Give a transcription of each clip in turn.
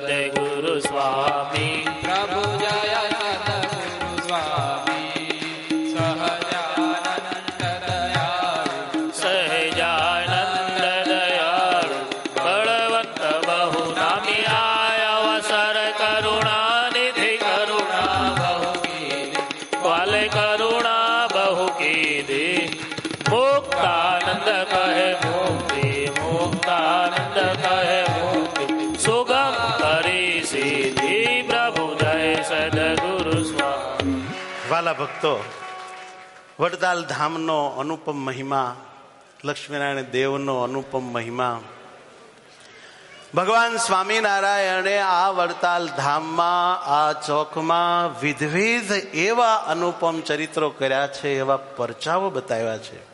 સદગુરુ સ્વામી. પ્રભુ જય સદગુરુ સ્વામી. સહજાનંદ દયાળુ સહજાનંદ દયાળુ બળવંત બહુ નામી આય અવસર કરુણા નિધિ કરુણા બહુ વાલે કરુણા બહુ કીધી મુક્તાનંદ કહે મુક્તિ મુક્તાનંદ કહે મુક્તિ સુગમ કરી સીધી પ્રભુ જય સદગુરુ સ્વામી. વાલા ભક્તો, વડતાલ ધામનો અનુપમ મહિમા, લક્ષ્મીનારાયણ દેવનો અનુપમ મહિમા, ભગવાન સ્વામિનારાયણે આ વડતાલ ધામમાં આ ચોકમાં વિધવિધ એવા અનુપમ ચરિત્રો કર્યા છે, એવા પરચાઓ બતાવ્યા છે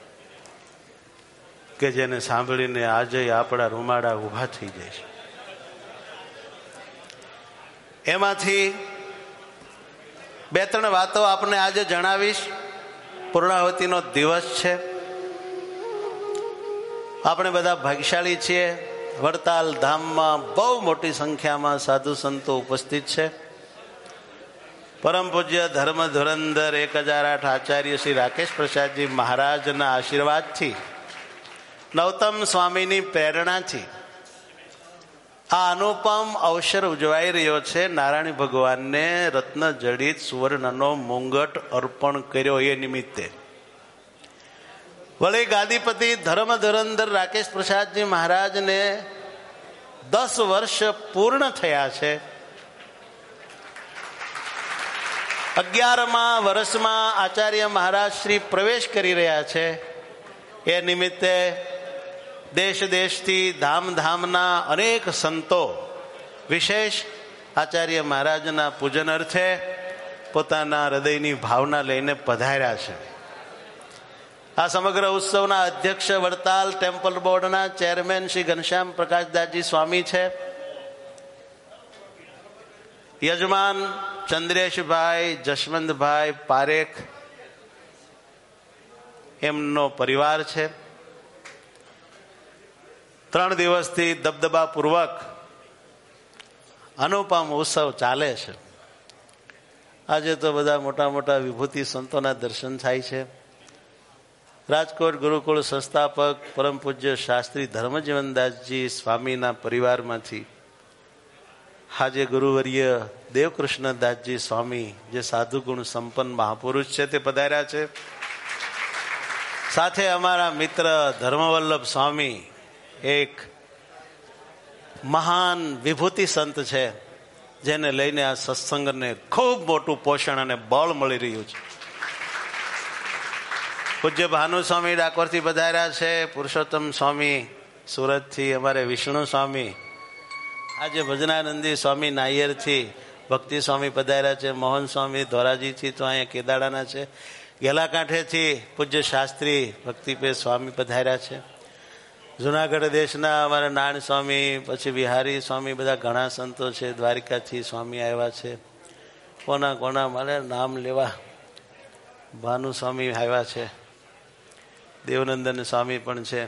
કે જેને સાંભળીને આજે આપણા રૂમાડા ઊભા થઈ જાય છે. એમાંથી બે ત્રણ વાતો આપને આજે જણાવીશ. પૂર્ણાહુતિનો દિવસ છે. આપણે બધા ભાગ્યશાળી છીએ. વડતાલ ધામમાં બહુ મોટી સંખ્યામાં સાધુ સંતો ઉપસ્થિત છે. પરમ પૂજ્ય ધર્મ ધુરંધર 1008 આચાર્ય શ્રી રાકેશ પ્રસાદજી મહારાજના આશીર્વાદથી, નવતમ સ્વામીની પ્રેરણાથી આ અનુપમ અવસર ઉજવાઈ રહ્યો છે. નારાયણ ભગવાનને રત્ન જડિત સુવર્ણનો મુંગટ અર્પણ કર્યો એ નિમિત્તે વળી ગાદીપતિ ધર્મ ધુરંધર રાકેશ પ્રસાદજી મહારાજને 10 વર્ષ પૂર્ણ થયા છે. 11મા વર્ષમાં આચાર્ય મહારાજ શ્રી પ્રવેશ કરી રહ્યા છે. એ નિમિત્તે દેશ દેશથી ધામના અનેક સંતો વિશેષ આચાર્ય મહારાજના પૂજન અર્થે પોતાના હૃદયની ભાવના લઈને પધાર્યા છે. આ સમગ્ર ઉત્સવના અધ્યક્ષ વડતાલ ટેમ્પલ બોર્ડના ચેરમેન શ્રી ઘનશ્યામ પ્રકાશદાસજી સ્વામી છે. યજમાન ચંદ્રેશભાઈ જશવંતભાઈ પારેખ એમનો પરિવાર છે. 3 દિવસથી દબદબાપૂર્વક અનુપમ ઉત્સવ ચાલે છે. આજે તો બધા મોટા મોટા વિભૂતિ સંતોના દર્શન થાય છે. રાજકોટ ગુરુકુળ સંસ્થાપક પરમ પૂજ્ય શાસ્ત્રી ધર્મજીવનદાસજી સ્વામીના પરિવારમાંથી આજે ગુરુવર્ય દેવકૃષ્ણદાસજી સ્વામી, જે સાધુ ગુણ સંપન્ન મહાપુરુષ છે, તે પધાર્યા છે. સાથે અમારા મિત્ર ધર્મવલ્લભ સ્વામી એક મહાન વિભૂતિ સંત છે, જેને લઈને આ સત્સંગને ખૂબ મોટું પોષણ અને બળ મળી રહ્યું છે. પૂજ્ય ભાનુ સ્વામી ડાકોરથી પધાર્યા છે. પુરુષોત્તમ સ્વામી સુરતથી, અમારે વિષ્ણુ સ્વામી, આજે ભજનાનંદી સ્વામી નાયરથી, ભક્તિ સ્વામી પધાર્યા છે. મોહન સ્વામી ધોરાજીથી તો અહીંયા કેદાડાના છે. ગેલાકાંઠેથી પૂજ્ય શાસ્ત્રી ભક્તિપે સ્વામી પધાર્યા છે. જુનાગઢ દેશના અમારા નારાયણ સ્વામી, પછી વિહારી સ્વામી, બધા ઘણા સંતો છે. દ્વારિકાથી સ્વામી આવ્યા છે. કોના મારે નામ લેવા, ભાનુ સ્વામી આવ્યા છે. દેવનંદન સ્વામી પણ છે.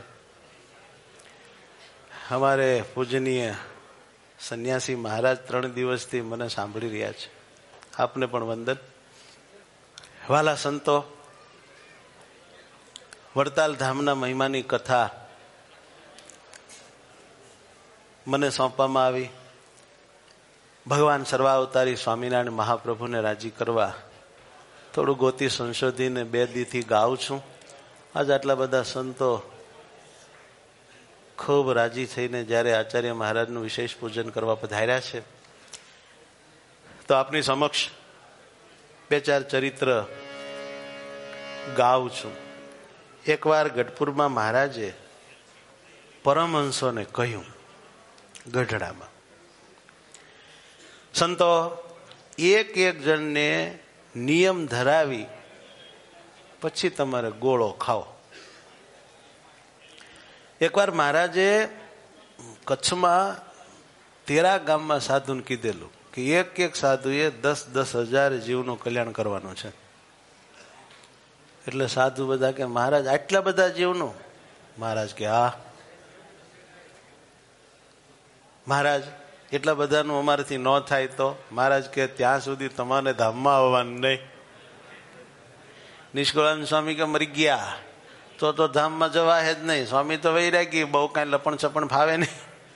અમારે પૂજનીય સંન્યાસી મહારાજ 3 દિવસથી મને સાંભળી રહ્યા છે. આપને પણ વંદન. વાલા સંતો, વડતાલ ધામના મહિમાની કથા મને સોંપવામાં આવી. ભગવાન સર્વાવતારી સ્વામિનારાયણ મહાપ્રભુને રાજી કરવા થોડું ગોતી સંશોધીને 2 દીથી ગાઉં છું. આજ આટલા બધા સંતો ખૂબ રાજી થઈને જ્યારે આચાર્ય મહારાજનું વિશેષ પૂજન કરવા પધાર્યા છે, તો આપની સમક્ષ 2-4 ચરિત્ર ગાઉં છું. એકવાર ગઢપુરમાં મહારાજે પરમહંસોને કહ્યું, ગઢડામાં સંતો એક જણને નિયમ ધરાવી પછી તમારે ગોળો ખાઓ. એકવાર મહારાજે કચ્છમાં 13 ગામમાં સાધુને કીધેલું કે એક સાધુએ 10,000 જીવનું કલ્યાણ કરવાનું છે. એટલે સાધુ બધા કે મહારાજ આટલા બધા જીવનું? મહારાજ કે હા. મહારાજ એટલા બધાનું અમારાથી ન થાય તો મહારાજ કે ત્યાં સુધી તમારે ધામમાં આવવાનું નહીં. નિષ્કળાનંદ સ્વામી કે મરી ગયા તો ધામમાં જવાય જ નહીં. સ્વામી તો વૈરાગી, બહુ કાંઈ લપણ ચપણ ફાવે નહીં.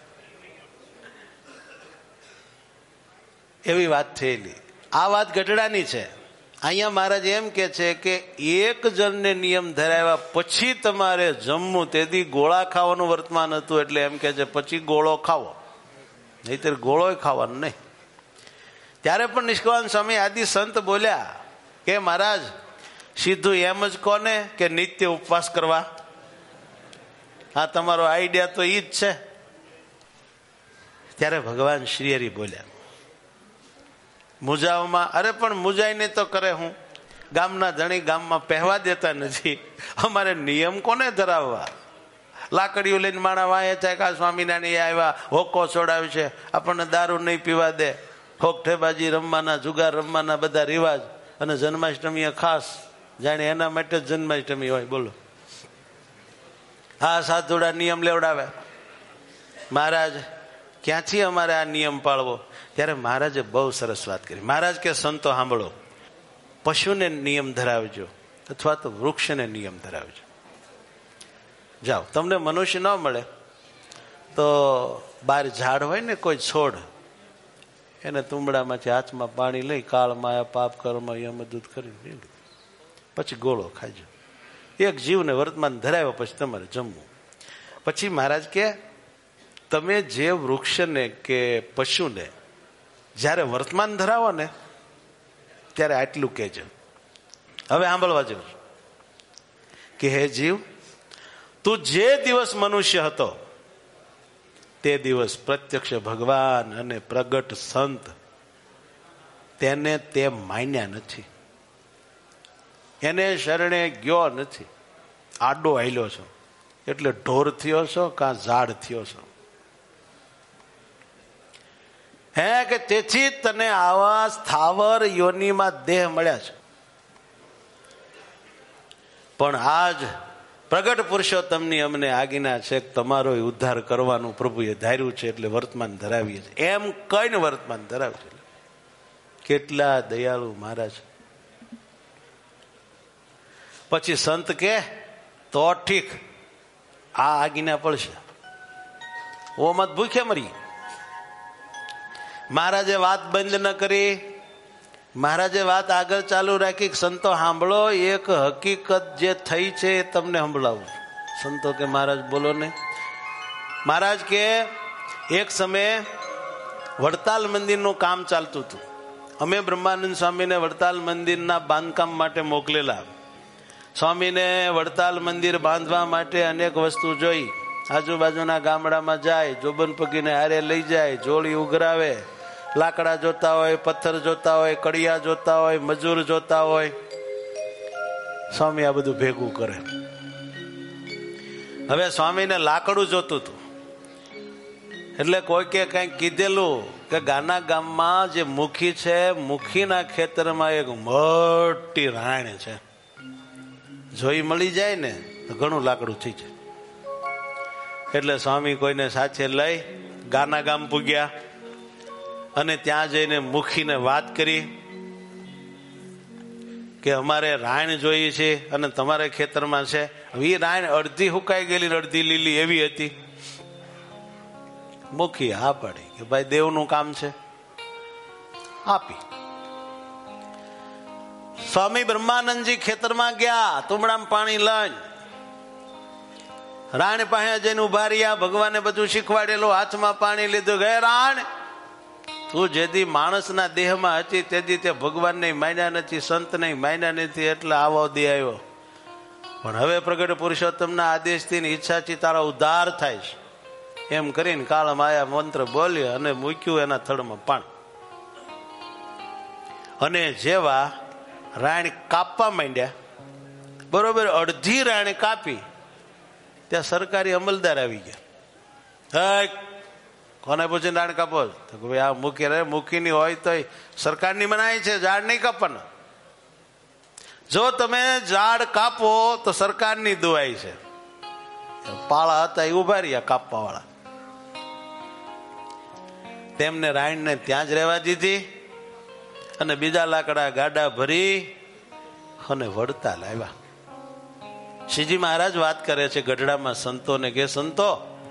એવી વાત થયેલી. આ વાત ગઢડાની છે. અહીંયા મહારાજ એમ કે છે કે એક જણને નિયમ ધરાવ્યા પછી તમારે જમવું. તેથી ગોળા ખાવાનું વર્તમાન હતું એટલે એમ કે છે પછી ગોળો ખાવો, નહીતર ગોળો ખાવાનો નહીં. ત્યારે પણ નિષ્કળાનંદ સ્વામી આદિ સંત બોલ્યા કે મહારાજ સીધું એમ જ કોને કે નિત્ય ઉપવાસ કરવા. હા, તમારો આઈડિયા તો ઈ જ છે. ત્યારે ભગવાન શ્રી હરિ બોલ્યા મુજાવમાં, અરે પણ મુજાઈને તો કરે હું, ગામના ધણી ગામમાં પહેવા દેતા નથી, અમારે નિયમ કોને ધરાવવા. લાકડીઓ લઈને માણા વાંહે થાય કે સ્વામિનારાયણ આવ્યા, હોકો છોડાવ્યું છે, આપણને દારૂ નહીં પીવા દે, ઠોકઠેબાજી રમવાના, જુગાર રમવાના બધા રિવાજ, અને જન્માષ્ટમી ખાસ જાણે એના માટે જ જન્માષ્ટમી હોય. બોલો, હા, સાધુડા નિયમ લેવડાવે. મહારાજ ક્યાંથી અમારે આ નિયમ પાળવો? ત્યારે મહારાજે બહુ સરસ વાત કરી. મહારાજ કે સંતો સાંભળો, પશુને નિયમ ધરાવજો અથવા તો વૃક્ષને નિયમ ધરાવજો. જાઓ, તમને મનુષ્ય ન મળે તો બહાર ઝાડ હોય ને કોઈ છોડ, એને તુંબડામાંથી હાથમાં પાણી લઈ કાળ માયા પાપ કર્મ યમદૂત કરી પછી ગોળો ખાજો. એક જીવને વર્તમાન ધરાવ્યો પછી તમારે જમવું. પછી મહારાજ કે તમે જે વૃક્ષને કે પશુને જ્યારે વર્તમાન ધરાવો ને ત્યારે આટલું કહેજો. હવે સાંભળવા જેવું કે હે જીવ, તું જે દિવસ મનુષ્ય હતો તે દિવસ પ્રત્યક્ષ ભગવાન અને પ્રગટ સંત તેને તે માન્યા નથી, એને શરણે ગયો નથી. આડો હાલ્યો છો એટલે ઢોર થયો છો કાં ઝાડ થયો છો. હે કે તેથી તને આવા સ્થાવર યોનિમાં દેહ મળ્યા છે. પણ આજ પ્રગટ પુરુષોત્તમની અમને આજ્ઞા છે કે તમારો ઉદ્ધાર કરવાનું પ્રભુએ ધાર્યું છે એટલે વર્તમાન ધરાવીએ છીએ. એમ કઈને વર્તમાન ધરાવે છે. કેટલા દયાળુ મહારાજ. પછી સંત કે તો ઠીક, આ આજ્ઞા પડશે, ઓ મત ભૂખે મરી. મહારાજે વાત બંધ ન કરી, મહારાજે વાત આગળ ચાલુ રાખી. સંતો સાંભળો, એક હકીકત જે થઈ છે એ તમને સંભળાવું. સંતો કે મહારાજ બોલો ને. મહારાજ કે એક સમયે વડતાલ મંદિરનું કામ ચાલતું હતું. અમે બ્રહ્માનંદ સ્વામીને વડતાલ મંદિરના બાંધકામ માટે મોકલેલા. સ્વામીને વડતાલ મંદિર બાંધવા માટે અનેક વસ્તુ જોઈ. આજુબાજુના ગામડામાં જાય, જોબન પગીને હારે લઈ જાય, જોડી ઉઘરાવે, લાકડા જોતા હોય, પથ્થર જોતા હોય, કડિયા જોતા હોય, મજૂર જોતા હોય. સ્વામી આ બધું ભેગું કરે. હવે સ્વામીને લાકડું જોતું હતું એટલે કોઈ કે કઈક કીધેલું કે ગાના ગામમાં જે મુખી છે, મુખીના ખેતરમાં એક મોટી રાણ છે, જોઈ મળી જાય ને તો ઘણું લાકડું થઈ જાય. એટલે સ્વામી કોઈને સાથે લઈ ગાના ગામ પૂગ્યા અને ત્યાં જઈને મુખીને વાત કરી કે અમારે રાણ જોઈએ છે અને તમારે ખેતરમાં છે. એ રાણ અડધી હુકાઈ ગયેલી અડધી લીલી એવી હતી. મુખી હા પાડી કે ભાઈ દેવનું કામ છે, આપી. સ્વામી બ્રહ્માનંદજી ખેતરમાં ગયા, તુંબડામાં પાણી લઈને રાણ પાસે જઈને ઉભા રહ્યા. ભગવાને બધું શીખવાડેલું, હાથમાં પાણી લીધું. ગયા રાણ, તું જેથી માણસના દેહમાં હતી તેથી તે ભગવાનને માન્યા નથી, સંતને માન્યા નથી, એટલે આવો દે આવ્યો. પણ હવે પ્રગટ પુરુષોત્તમના આદેશથી ઈચ્છાથી તારો ઉદ્ધાર થાય છે એમ કરીને કાળ માયા મંત્ર બોલ્યો અને મૂક્યું એના થડમાં પાણી. અને જેવા રાણ કાપવા માંડ્યા, બરોબર અડધી રાણ કાપી, ત્યાં સરકારી અમલદાર આવી ગયા. કોને પૂછીને રાણ કાપો? તો ભાઈ આ મૂકી રે, મૂકીની હોય તો સરકારની મનાઈ છે, ઝાડ નહીં કાપવાના. જો તમે ઝાડ કાપો તો સરકારની દુહાઈ છે. પાળા હતા એ ઉભા રહ્યા કાપવા વાળા. તેમને રાયણને ત્યાં જ રહેવા દીધી અને બીજા લાકડા ગાડા ભરી અને વડતાલ આવ્યા. શ્રીજી મહારાજ વાત કરે છે ગઢડામાં સંતોને કે સંતો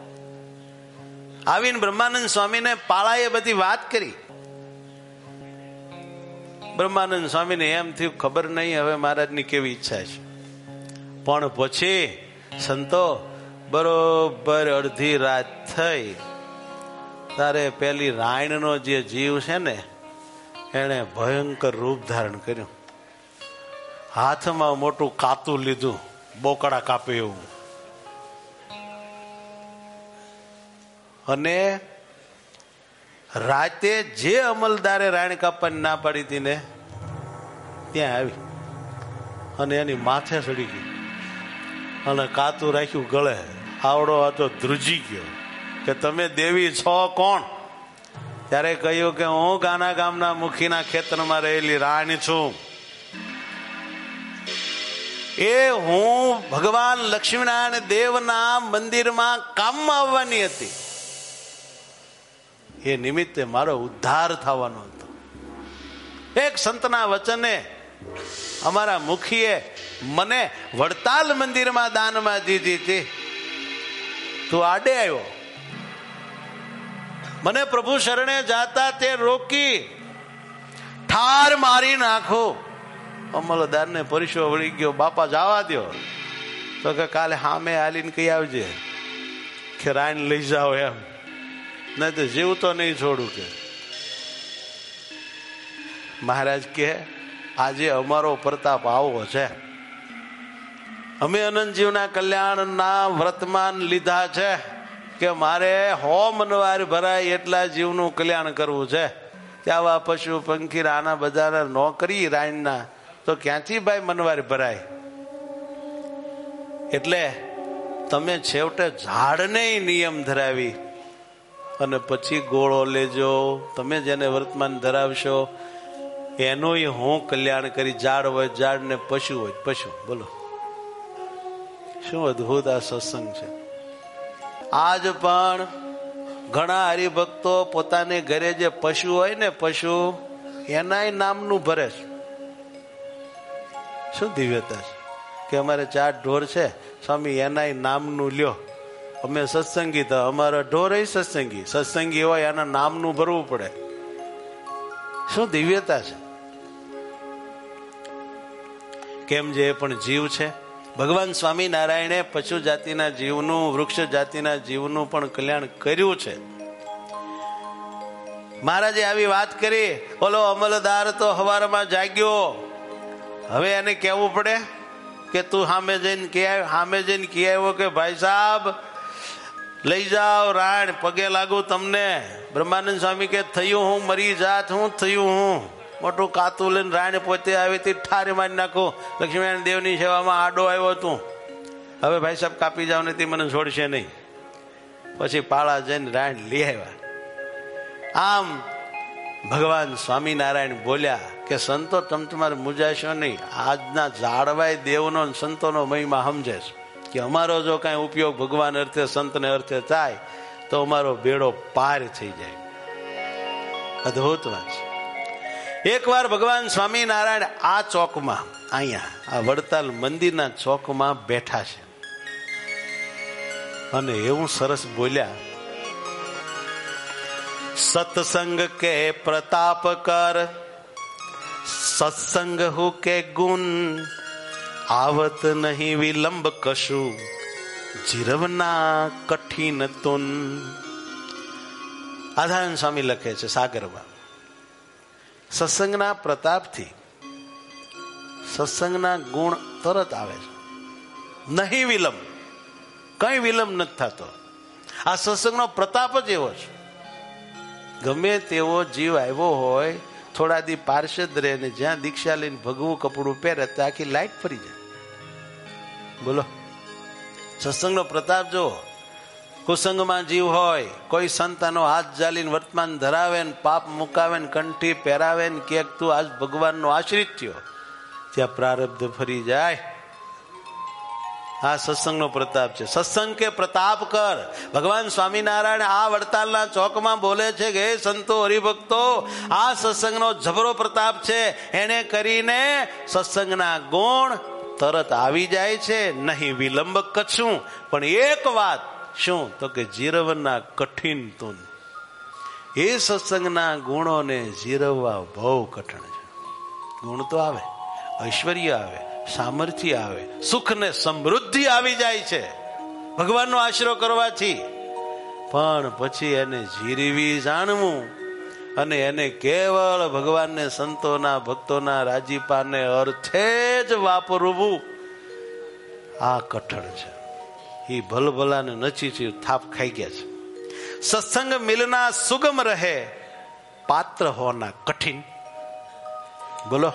આવીને બ્રહ્માનંદ સ્વામીને પાળાએ બધી વાત કરી. બ્રહ્માનંદ સ્વામીને એમ થયું ખબર નહીં હવે મહારાજની કેવી ઈચ્છા છે. પણ પછી સંતો બરોબર અડધી રાત થઈ તારે પેલી રાયણનો જે જીવ છે ને એને ભયંકર રૂપ ધારણ કર્યું. હાથમાં મોટું કાતું લીધું, બોકડા કાપે એવું, અને રાતે જે અમલદારે રાયણ કાપવાની ના પાડી હતી ને ત્યાં આવી અને એની માથે ચડી ગઈ અને કાતું રાખ્યું ગળે. આવડો હતો ધ્રુજી ગયો કે તમે દેવી છો કોણ? ત્યારે કહ્યું કે હું ગાના ગામના મુખીના ખેતરમાં રહેલી રાણી છું. એ હું ભગવાન લક્ષ્મીનારાયણ દેવના મંદિરમાં કામમાં આવવાની હતી. એ નિમિત્તે મારો ઉદ્ધાર થવાનો હતો. એક સંતના વચને અમારા મુખીએ મને વડતાલ મંદિરમાં દાનમાં દીધી હતી. તું આડે આવ્યો, મને પ્રભુ શરણે જાતા તે રોકી ઠાર મારી નાખો. અમલદારને પરિસો વળી ગયો, બાપા જવા દો. તો કે કાલે સામે હાલીને કઈ આવજે કે રાયણ લઈ જાઓ એમ, નહીં તો જીવતો નહીં છોડું. કે મહારાજ કે આજે અમારો પ્રતાપ આવો છે. અમે અનંતજીવના કલ્યાણના વર્તમાન લીધા છે કે મારે 100 મનવાર ભરાય એટલા જીવનું કલ્યાણ કરવું છે. આવા પશુ પંખી આના બધા ન કરી રાયણના તો ક્યાંથી ભાઈ મનવાર ભરાય? એટલે તમે છેવટે ઝાડને નિયમ ધરાવી અને પછી ગોળો લેજો. તમે જેને વર્તમાન ધરાવશો એનું હું કલ્યાણ કરી. ઝાડ હોય ઝાડ ને પશુ હોય પશુ. બોલો શું અદભુત આ સત્સંગ છે. આજ પણ ઘણા હરિભક્તો પોતાને ઘરે જે પશુ હોય ને પશુ એના નામનું ભરે છે. શું દિવ્યતા છે કે અમારે 4 ઢોર છે સ્વામી એના નામનું લ્યો. અમે સત્સંગી તો અમારા ઢોર સત્સંગી, સત્સંગી હોય એના નામનું ભરવું પડે. શું દિવ્યતા છે. કેમ જે એ પણ જીવ છે. ભગવાન સ્વામિનારાયણે પશુ જાતિના જીવનું, વૃક્ષ જાતિના જીવનું પણ કલ્યાણ કર્યું છે. મહારાજે આવી વાત કરી. ઓલો અમલદાર તો હવારમાં જાગ્યો. હવે એને કહેવું પડે કે તું સામે જઈને કહી આવ્યો કે ભાઈ સાહેબ લઈ જાઓ રાયણ, પગે લાગુ તમને. બ્રહ્માનંદ સ્વામી કે થયું હું મરી જાત, હું થયું હું. મોટું કાતું લઈને રાયણ પોતે આવી હતી, ઠારી મારી નાખું. લક્ષ્મીનારાયણ દેવની સેવામાં આડો આવ્યો તું. હવે ભાઈ સાહેબ કાપી જાવ નથી, મને છોડશે નહીં. પછી પાળા જઈને રાયણ લઈ આવ્યા. આમ ભગવાન સ્વામિનારાયણ બોલ્યા કે સંતો તમે તમારે મૂંઝાશો નહીં. આજના ઝાડવાય દેવનો સંતોનો મહિમા સમજે છે કે અમારો જો કાંઈ ઉપયોગ ભગવાન અર્થે સંતને અર્થે થાય તો અમારો બેડો પાર થઈ જાય. અદભુત વાત છે. એકવાર ભગવાન સ્વામિનારાયણ આ ચોકમાં, અહીંયા આ વડતાલ મંદિરના ચોકમાં બેઠા છે અને એવું સરસ બોલ્યા, સત્સંગ કે પ્રતાપ કર, સત્સંગ હું કે ગુણ, આવત નહીં વિલંબ કશું, જીરવના કઠિન તુન. આધાન સ્વામી લખે છે સાગરમાં, સત્સંગના પ્રતાપથી સત્સંગના ગુણ તરત આવે છે. નહીં વિલંબ, કઈ વિલંબ નથી થતો. આ સત્સંગનો પ્રતાપ જ એવો છે. ગમે તેવો જીવ આવ્યો હોય, થોડા દી પાર્ષદ રહે ને જ્યાં દીક્ષા લઈને ભગવું કપડું પહેરે તો આખી લાઈટ ફરી જાય. બોલો સત્સંગનો પ્રતાપ જો. કુસંગમાં જીવ હોય, કોઈ સંતનો હાથ જાલીને વર્તમાન ધરાવે ને પાપ મુકાવે ને કંઠી પહેરાવે ને કે તું આજ ભગવાનનો આશ્રિત થયો, ત્યાં પ્રારબ્ધ ફરી જાય આ સત્સંગનો પ્રતાપ છે. સત્સંગ કે પ્રતાપ કર. ભગવાન સ્વામિનારાયણ આ વડતાલના ચોકમાં બોલે છે કે હે સંતો હરિભક્તો, આ સત્સંગનો જબરો પ્રતાપ છે. એને કરીને સત્સંગના ગુણ તરત આવી જાય છે, નહીં વિલંબ કશું. પણ એક વાત શું તો કે જીરવના કઠિન તુન. એ સત્સંગના ગુણોને જીરવવા બહુ કઠણ છે. ગુણ તો આવે, ઐશ્વર્ય આવે, સામર્થ્ય આવે, સુખ ને સમૃદ્ધિ આવી જાય છે ભગવાનનો આશરો કરવાથી. પણ પછી એને જીરવી જાણવું અને એને કેવળ ભગવાનને સંતોના ભક્તોના રાજીપાને અર્થે જ વાપરવું, આ કઠણ છે. એ ભલભલાને નચી થાપ ખાઈ ગયા છે. સત્સંગ મિલના સુગમ રહે, પાત્ર હોના કઠિન. બોલો,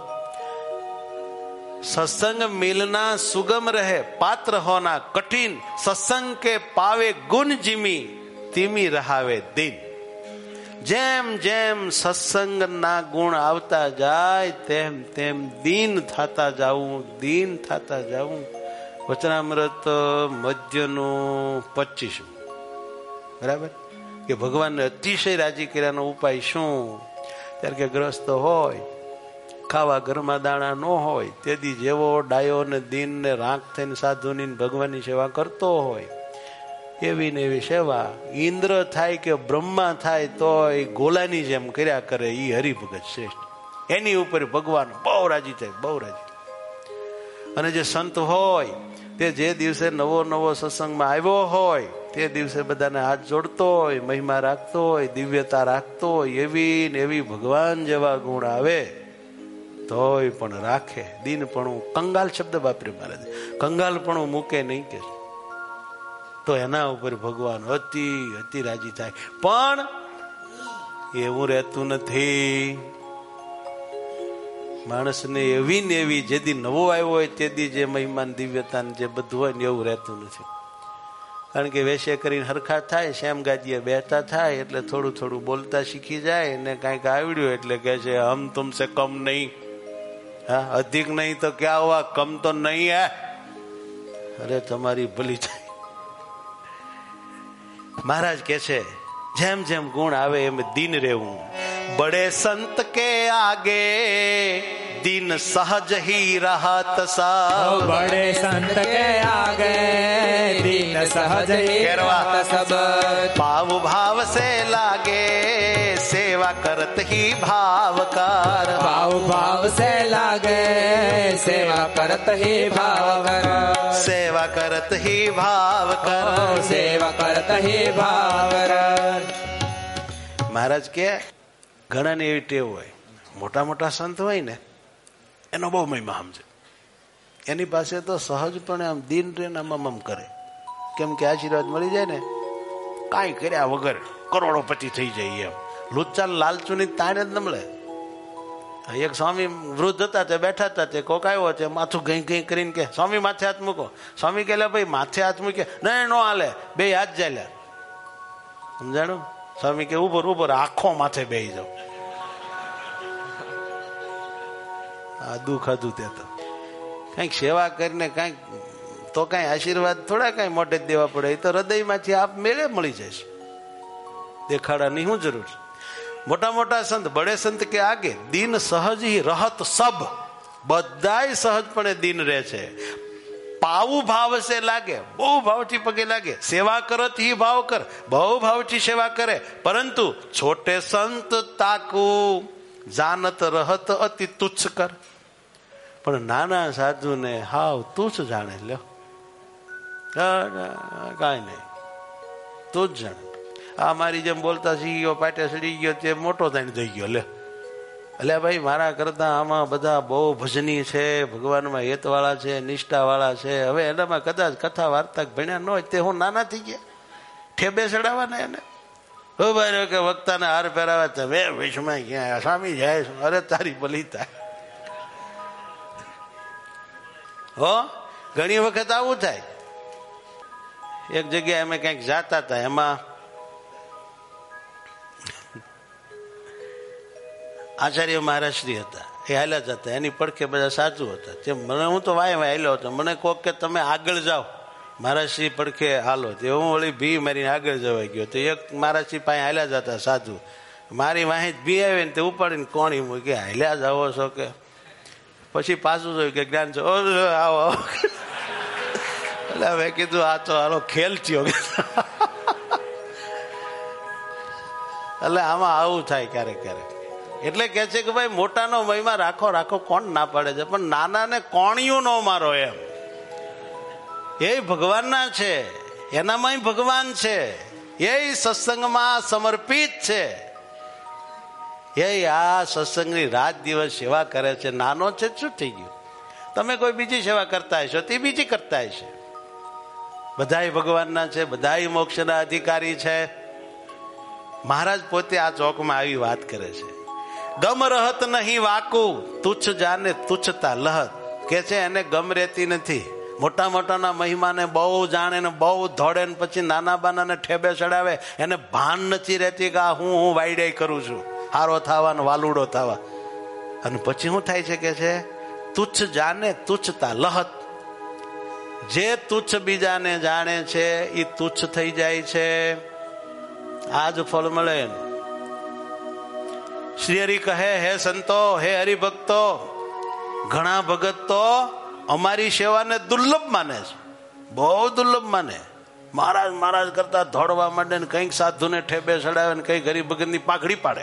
सत्संग मिलना सुगम रहे, पात्र होना कठिन. सत्संग के पावे गुण जिमी, तीमी रहावे दिन. જેમ જેમ સત્સંગ ના ગુણ આવતા જાય તેમ તેમ દીન થતા જાવું, દીન થતા જાવું. વચનામૃત મધ્યનું 25. બરાબર કે ભગવાનને અતિશય રાજી કર્યાનો ઉપાય શું? ત્યારે કે ગ્રસ્ત હોય, ખાવા ઘરમાં દાણા ન હોય, તેથી જેવો ડાયો ને દીન ને રાખ થઈને સાધુની ભગવાનની સેવા કરતો હોય, એવી ને એવી સેવા ઇન્દ્ર થાય કે બ્રહ્મા થાય તો એ ગોલાની જેમ કર્યા કરે. એ હરિભગત શ્રેષ્ઠ, એની ઉપર ભગવાન બહુ રાજી થાય, બહુ રાજી. અને જે સંત હોય તે જે દિવસે નવો નવો સત્સંગમાં આવ્યો હોય તે દિવસે બધાને હાથ જોડતો હોય, મહિમા રાખતો હોય, દિવ્યતા રાખતો હોય, એવી ને એવી ભગવાન જેવા ગુણ આવે તોય પણ રાખે. દીનપણું, કંગાલ શબ્દ વાપરે મહારાજ, કંગાલપણું મૂકે નહીં કે, તો એના ઉપર ભગવાન અતિ અતિ રાજી થાય. પણ એવું રહેતું નથી. માણસને એવી ને એવી જેથી નવો આવ્યો હોય તેથી જે મહિમાન દિવ્યતા જે બધું હોય ને એવું રહેતું નથી. કારણ કે વેશે કરીને હરખા થાય, શ્યામ ગાદીએ બેઠા થાય એટલે થોડું થોડું બોલતા શીખી જાય. એને કાંઈક આવડ્યું એટલે કે છે હમ તુમસે કમ નહીં, હા અધિક નહીં તો ક્યાં હુઆ, કમ તો નહીં હે. અરે તમારી ભલી થાય. મહારાજ કે છે જેમ જેમ ગુણ આવે એમ દીન રહેવું. બડે સંત કે આગે दिन सहज ही रहत सब, बड़े संत के आगे दिन सहज ही रहत सब. भाव भाव से लागे सेवा करत ही भाव कर, भाव भाव से लागे सेवा करत ही भाव कर, सेवा करत ही भाव कर, सेवा करत ही भाव कर. મહારાજ કે ઘણાને એવી ટેવ હોય, મોટા મોટા સંત હોય ને એનો બહુ મહિમા સમજે, એની પાસે તો સહજપણે આમ દીન રહીને આમ કરે. કેમ કે આશીર્વાદ મળી જાય ને, કાંઈ કર્યા વગર કરોડોપતિ થઈ જાય એમ. લુચ્ચા લાલચુની તાણે જ ન મળે. એક સ્વામી વૃદ્ધ હતા, તે બેઠા હતા, તે કોક આવ્યો, તે માથું ગઈ ગઈ કરીને કે સ્વામી માથે હાથ મૂકો. સ્વામી કે ભાઈ માથે હાથ મૂકે, નહીં નો હાલે, બે હાથ ચાલ્યા. સમજાણું? સ્વામી કે ઉભર ઉભર, આખો માથે બેસી જાઓ. આ દુઃખ હતું તે તો કઈક સેવા કરીને કઈક તો કઈ આશીર્વાદ થોડા કઈ મોઢે જ દેવા પડે. એ તો હૃદયમાંથી આપ મેળે મળી જાય, દેખાડાની શું જરૂર છે? મોટા મોટા સંત, બડે સંત કે આગે દીન સહજ ही रहत सब, બધાય સહજપણે દીન રહે છે. પાવું ભાવ સે લાગે, બહુ ભાવથી પગે લાગે. સેવા કરત ही ભાવ કર, બહુ ભાવથી સેવા કરે. પરંતુ છોટે સંત તાકુ જાનત રહત અતિ તુચ્છ કર. પણ નાના સાધુ ને હાવ તુચ્છ જાણે. લ્યો કાંઈ નહીં, તું જ જાણે. આ મારી જેમ બોલતા શીખી ગયો, પાટે સડી ગયો, તે મોટો થઈને થઈ ગયો. લે એટલે ભાઈ મારા કરતા આમાં બધા બહુ ભજની છે, ભગવાનમાં હેતવાળા છે, નિષ્ઠાવાળા છે. હવે એનામાં કદાચ કથા વાર્તા ભણ્યા ન હોય તે હું નાના થઈ ગયા, ઠેબે ચડાવવાના એને. ભાઈ કે વક્તાને હાર પહેરાવે, તમે વિશ્વમાં ક્યાં સ્વામી જાય? અરે તારી ભલી થાય. હો ઘણી વખત આવું થાય. એક જગ્યાએ અમે કંઈક જાતા હતા, એમાં આચાર્ય મહારાજશ્રી હતા, એ હાલ્યા જતા, એની પડખે બધા સાચું હતા. તે મને, હું તો વાય હાલ્યો હતો, મને કોક કે તમે આગળ જાઓ. મહારાજશ્રી પડખે હાલો તે હું વળી ભી મારીને આગળ જવાઈ ગયો તો એક મહારાજશ્રી પાસે હાલ્યા જતા સાધુ મારી વાહી ભી આવે ને તે ઉપાડીને કોણી મૂકી હાલ્યા જાવો છો કે પછી પાછું જોયું કે જ્ઞાન છો આવો એટલે મેં કીધું આ તો હાલો ખેલ થયો એટલે આમાં આવું થાય ક્યારેક ક્યારેક એટલે કે છે કે ભાઈ મોટાનો મહિમા રાખો રાખો કોણ ના પાડે છે પણ નાનાને કોણિયું ન મારો એમ એ ભગવાનના છે એનામાં ભગવાન છે એ સત્સંગમાં સમર્પિત છે એ આ સત્સંગની રાત દિવસ સેવા કરે છે નાનો છે શું થઈ ગયું તમે કોઈ બીજી સેવા કરતા હશો તે બીજી કરતા હશે બધાય ભગવાનના છે બધાય મોક્ષના અધિકારી છે મહારાજ પોતે આ ચોકમાં આવી વાત કરે છે ગમ રહત નહીં વાકું તુચ્છ જાને તુચ્છતા લહત કે છે એને ગમ રહેતી નથી મોટા મોટાના મહિમાને બહુ જાણે ને બહુ ધોડે ને પછી નાના બાનાને ઠેબે ચડાવે એને ભાન નથી રહેતી કે હું વાયડે કરું છું હારો થવા ને વાલુડો થવા અને પછી શું થાય છે કે છે તુચ્છ જાને તુચ્છતા લહત જે તુચ્છ બીજાને જાણે છે એ તુચ્છ થઈ જાય છે આ જ ફળ મળે. શ્રી હરિ કહે હે સંતો હે હરિભક્તો ઘણા ભગત તો અમારી સેવાને દુર્લભ માને છે બહુ દુર્લભ માને મહારાજ મહારાજ કરતા દોડવા માંડે ને કંઈક સાધુને ઠેબે ચડાવે ને કઈ ગરીબ ભગતની પાઘડી પાડે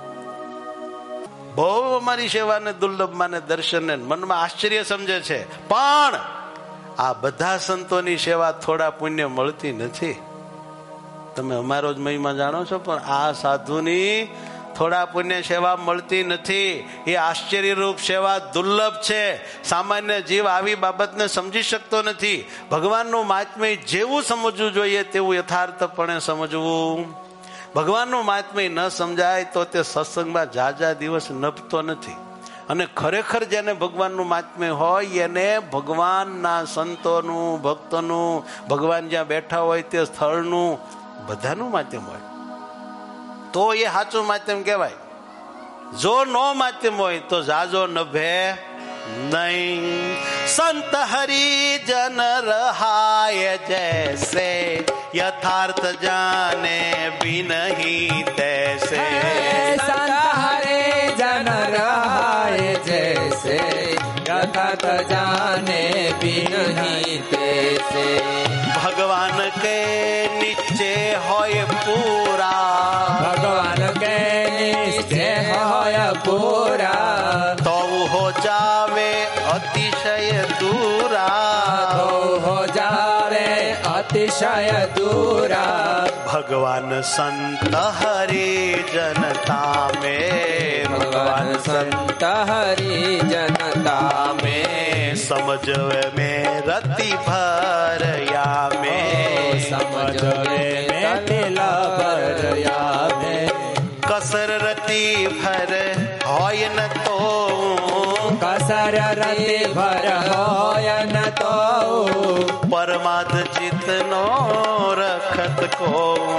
બહુ અમારી સેવાને દુર્લભ માને દર્શનને મનમાં આશ્ચર્ય સમજે છે પણ આ બધા સંતોની સેવા થોડા પુણ્ય મળતી નથી. તમે અમારો જ મહિમા જાણો છો પણ આ સાધુની થોડા પુણ્ય સેવા મળતી નથી. એ આશ્ચર્યરૂપ સેવા દુર્લભ છે. સામાન્ય જીવ આવી બાબતને સમજી શકતો નથી. ભગવાનનું મહાત્મ્ય જેવું સમજવું જોઈએ તેવું યથાર્થપણે સમજવું. ભગવાનનું મહાત્મ્ય ન સમજાય તો તે સત્સંગમાં જાજા દિવસ નભતો નથી. અને ખરેખર જેને ભગવાનનું મહાત્મ્ય હોય એને ભગવાનના સંતોનું ભક્તોનું ભગવાન જ્યાં બેઠા હોય તે સ્થળનું બધાનું માધ્યમ હોય તો એ સાચું માધ્યમ કહેવાય. જો નો માધ્યમ હોય તો જાજો નભે નહીં. સંત હરિજન રહાય જૈસે યથાર્થ જાને બિનહી તૈસે. સંત હરિજન રહાય જૈસે યથાર્થ જાને બિનહી તૈસે. ભગવાન કે નીચે હોય પૂરા ભગવાન કે નીચે હોય પૂરા તો હો જાવે અતિશય દૂરા તો હો જાવે અતિશય દૂરા. ભગવાન સંત હરિજનતા में ભગવાન સંત હરિજનતા में समझवे में रति भरया में સમજવે મેં પેલા ભરયા મેં. कसर रति भर होय न तो કસર રતિ ભર હોય ન તો परमाद जितनो रखत को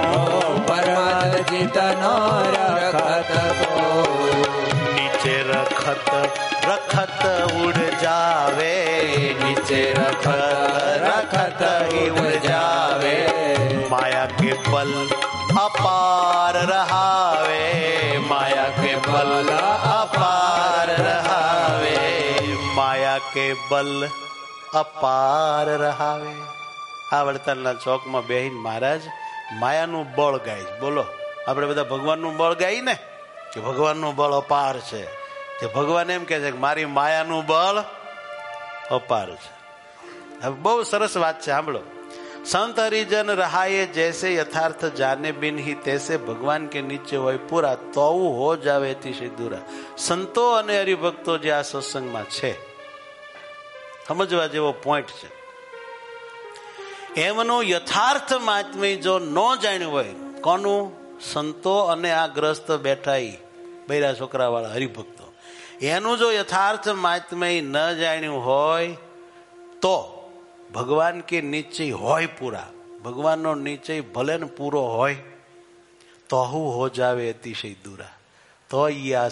પરમાદ જીતનો રખત કો. नीचे रखत रखत उड़ जावे नीचे रखत रखत ही उड़ जावे. माया के बल अपार रहावे माया के बल अपार रहावे माया के बल અપાર રહાવે. આ વડતાલના ચોકમાં બેહીને મહારાજ માયાનું બળ ગાય. બોલો આપણે બધા ભગવાનનું બળ ગાય ને કે ભગવાનનું બળ અપાર છે. તે ભગવાન એમ કે છે કે મારી માયાનું બળ અપાર છે. હવે બહુ સરસ વાત છે સાંભળો. સંત હરિજન રહાયે જૈસે યથાર્થ જાને બિન હી તૈસે ભગવાન કે નીચે હોય પૂરા તો હો જાવે અતિશય દૂરા. સંતો અને હરિભક્તો જે આ સત્સંગમાં છે સમજવા જેવો પોઈન્ટ છે. એમનું યથાર્થ મહાત્મ્ય જો ન જાણ્યું હોય કોનું સંતો અને આ ગ્રસ્ત બેઠા બૈરા છોકરા વાળા હરિભક્તો એનું જો યથાર્થ મહાત્મ્ય ન જાણ્યું હોય તો ભગવાન કે નિશ્ચય હોય પૂરા ભગવાનનો નિશ્ચય ભલે ને પૂરો હોય તો હું હો જાવે અતિશય દૂરા તો આ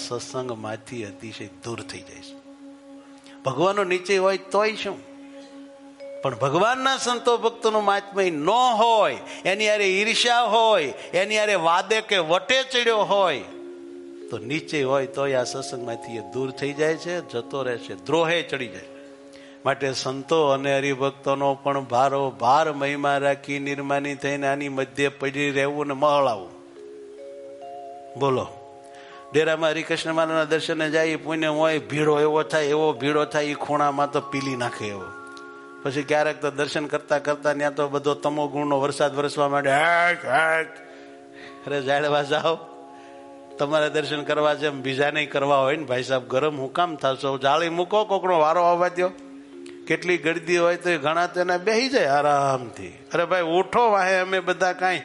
સત્સંગમાંથી અતિશય દૂર થઈ જાય છે. ભગવાનનો નિશ્ચય હોય તોય શું પણ ભગવાનના સંતો ભક્તોનું મહાત્મય ન હોય, એની યારે ઈર્ષ્યા હોય, એની યારે વાદે કે વટે ચડ્યો હોય તો નીચે હોય તો આ સત્સંગમાંથી એ દૂર થઈ જાય છે, જતો રહે છે, દ્રોહે ચડી જાય. માટે સંતો અને હરિભક્તોનો પણ ભારો ભાર મહિમા રાખી નિર્માની થઈને આની મધ્ય પડી રહેવું ને મહળાવું. બોલો, ડેરામાં હરિકૃષ્ણ મહારાજના દર્શને જાય, પુણ્ય હોય, ભીડો એવો થાય, એવો ભીડો થાય, એ ખૂણામાં તો પીલી નાખે એવો. પછી ક્યારેક તો દર્શન કરતા કરતા ત્યાં તો બધો તમો ગુણનો વરસાદ વરસવા માંડે. અરે જાડવા જાઓ, તમારે દર્શન કરવા છે, બીજા નહીં કરવા હોય ને ભાઈ સાહેબ, ગરમ હું કામ થશો? જાળી મૂકો, કોકનો વારો આવવા દો. કેટલી ગળદી હોય તો ઘણા તેને બેસી જાય આરામથી. અરે ભાઈ ઉઠો, વાહે અમે બધા કાંઈ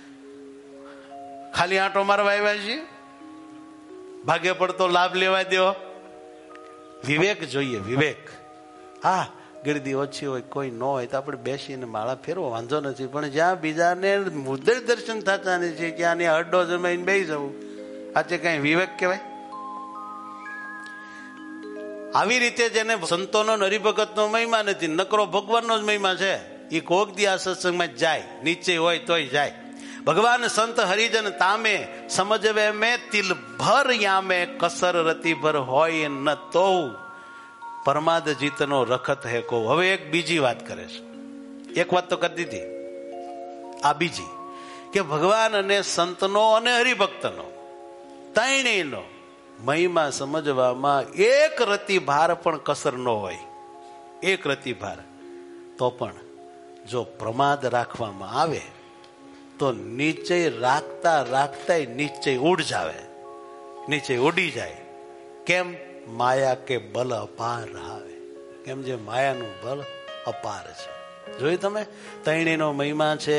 ખાલી આંટો મારવા આવ્યા છીએ? ભાગે પડતો લાભ લેવા દો. વિવેક જોઈએ, વિવેક. હા, ગીરદી ઓછી હોય, કોઈ ન હોય તો આપણે બેસીને માળા ફેરવો, વાંધો નથી. પણ જ્યાં બીજાને મુદ્દે દર્શન થતા નથી, ત્યાં અડ્ડો જમાઈને બેસી જવું, આ તે કઈ વિવેક કહેવાય? આવી રીતે જેને સંતોનો હરિભગતનો મહિમા નથી, નકરો ભગવાનનો જ મહિમા છે, એ કોક દી આ સત્સંગમાં જાય, નીચે હોય તોય જાય. ભગવાન સંત હરિજન તામે સમજવે મેં તિલ ભર યામે કસર રતિ ભર હોય ન તો પરમાદ જીતનો રખત હે કો. હવે એક બીજી વાત કરે છે. એક વાત તો કરી દીધી, આ બીજી કે ભગવાન અને સંતનો અને હરિભક્તનો ત્રણેયનો મહિમા સમજવામાં એક રતિ ભાર પણ કસર ન હોય. એક રતિ ભાર તો પણ જો પ્રમાદ રાખવામાં આવે તો નીચે રાખતા રાખતા નીચે ઉડ જાવે, નીચે ઉડી જાય. કેમ? માયા કે બલ અપાર આવે. કેમ? જે માયાનું બલ અપાર છે. જોયું તમે? ત્રણેયનો મહિમા છે.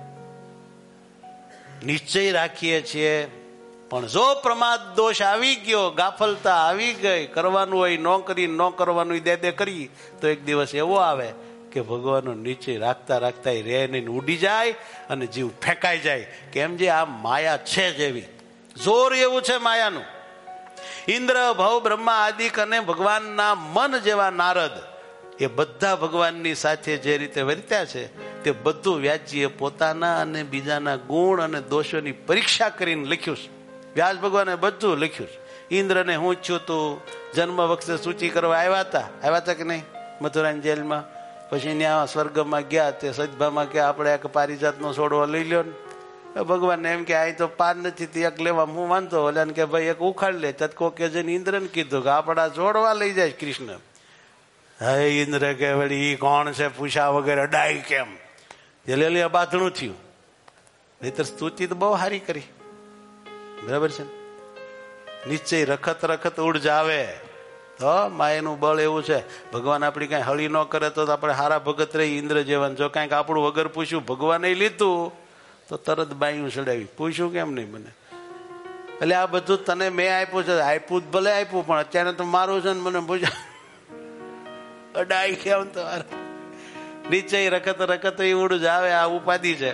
નિશ્ચય રાખીએ છીએ, પણ જો પ્રમાદ દોષ આવી ગયો, ગાફલતા આવી ગઈ, કરવાનું હોય ન કરી, ન કરવાનું દે કરી, તો એક દિવસ એવો આવે કે ભગવાનનો નીચે રાખતા રાખતા રે નહીં, ઉડી જાય અને જીવ ફેંકાઈ જાય. કેમ? જે આ માયા છે જેવી, જોર એવું છે માયાનું. ઇન્દ્ર, ભવ, બ્રહ્મા આદિક અને ભગવાનના મન જેવા નારદ એ બધા ભગવાનની સાથે જે રીતે વર્ત્યા છે તે બધું વ્યાસજીએ પોતાના અને બીજાના ગુણ અને દોષોની પરીક્ષા કરીને લખ્યું છે. વ્યાસ ભગવાને બધું લખ્યું છે. ઇન્દ્રને હું છું તું જન્મ વખતે સૂચિ કરવા આવ્યા હતા કે નહીં મથુરાની જેલમાં? પછી ત્યાં સ્વર્ગમાં ગયા, તે સદભામાં કે આપણે એક પારિજાતનો છોડવો લઈ લ્યો ને. ભગવાન એમ કે આ તો પાર નથી, એક લેવા હું વાંધો. ઓલા કે ભાઈ એક ઉખાડ લે. તત્કો કે જઈને ઇન્દ્રને કીધું કે આપડા છોડવા લઈ જાય કૃષ્ણ. હા, ઇન્દ્ર કે વળી ઈ કોણ છે પૂછા વગર અડાય કેમ? જલેલી બાથણું થયું. નહીતર સ્તુતિ તો બહુ સારી કરી, બરાબર છે. નિશ્ચય રખત રખત ઉડ જાવે તો માયાનું બળ એવું છે. ભગવાન આપણી કઈ હળી ન કરે તો આપણે હારા ભગત રહી ઇન્દ્ર જેવાન. જો કઈક આપણું વગર પૂછ્યું ભગવાને લીધું તો તરત બાયું ચડાવી, પૂછ્યું કેમ નહીં મને? એટલે આ બધું તને મેં આપ્યું છે, આપ્યું જ ભલે આપ્યું, પણ અત્યારે તો મારું છે ને મને પૂછ્યા અડાઈ કેમ? તો નીચે રખત રખત ઉડ જ આવે. આ ઉપાધિ છે.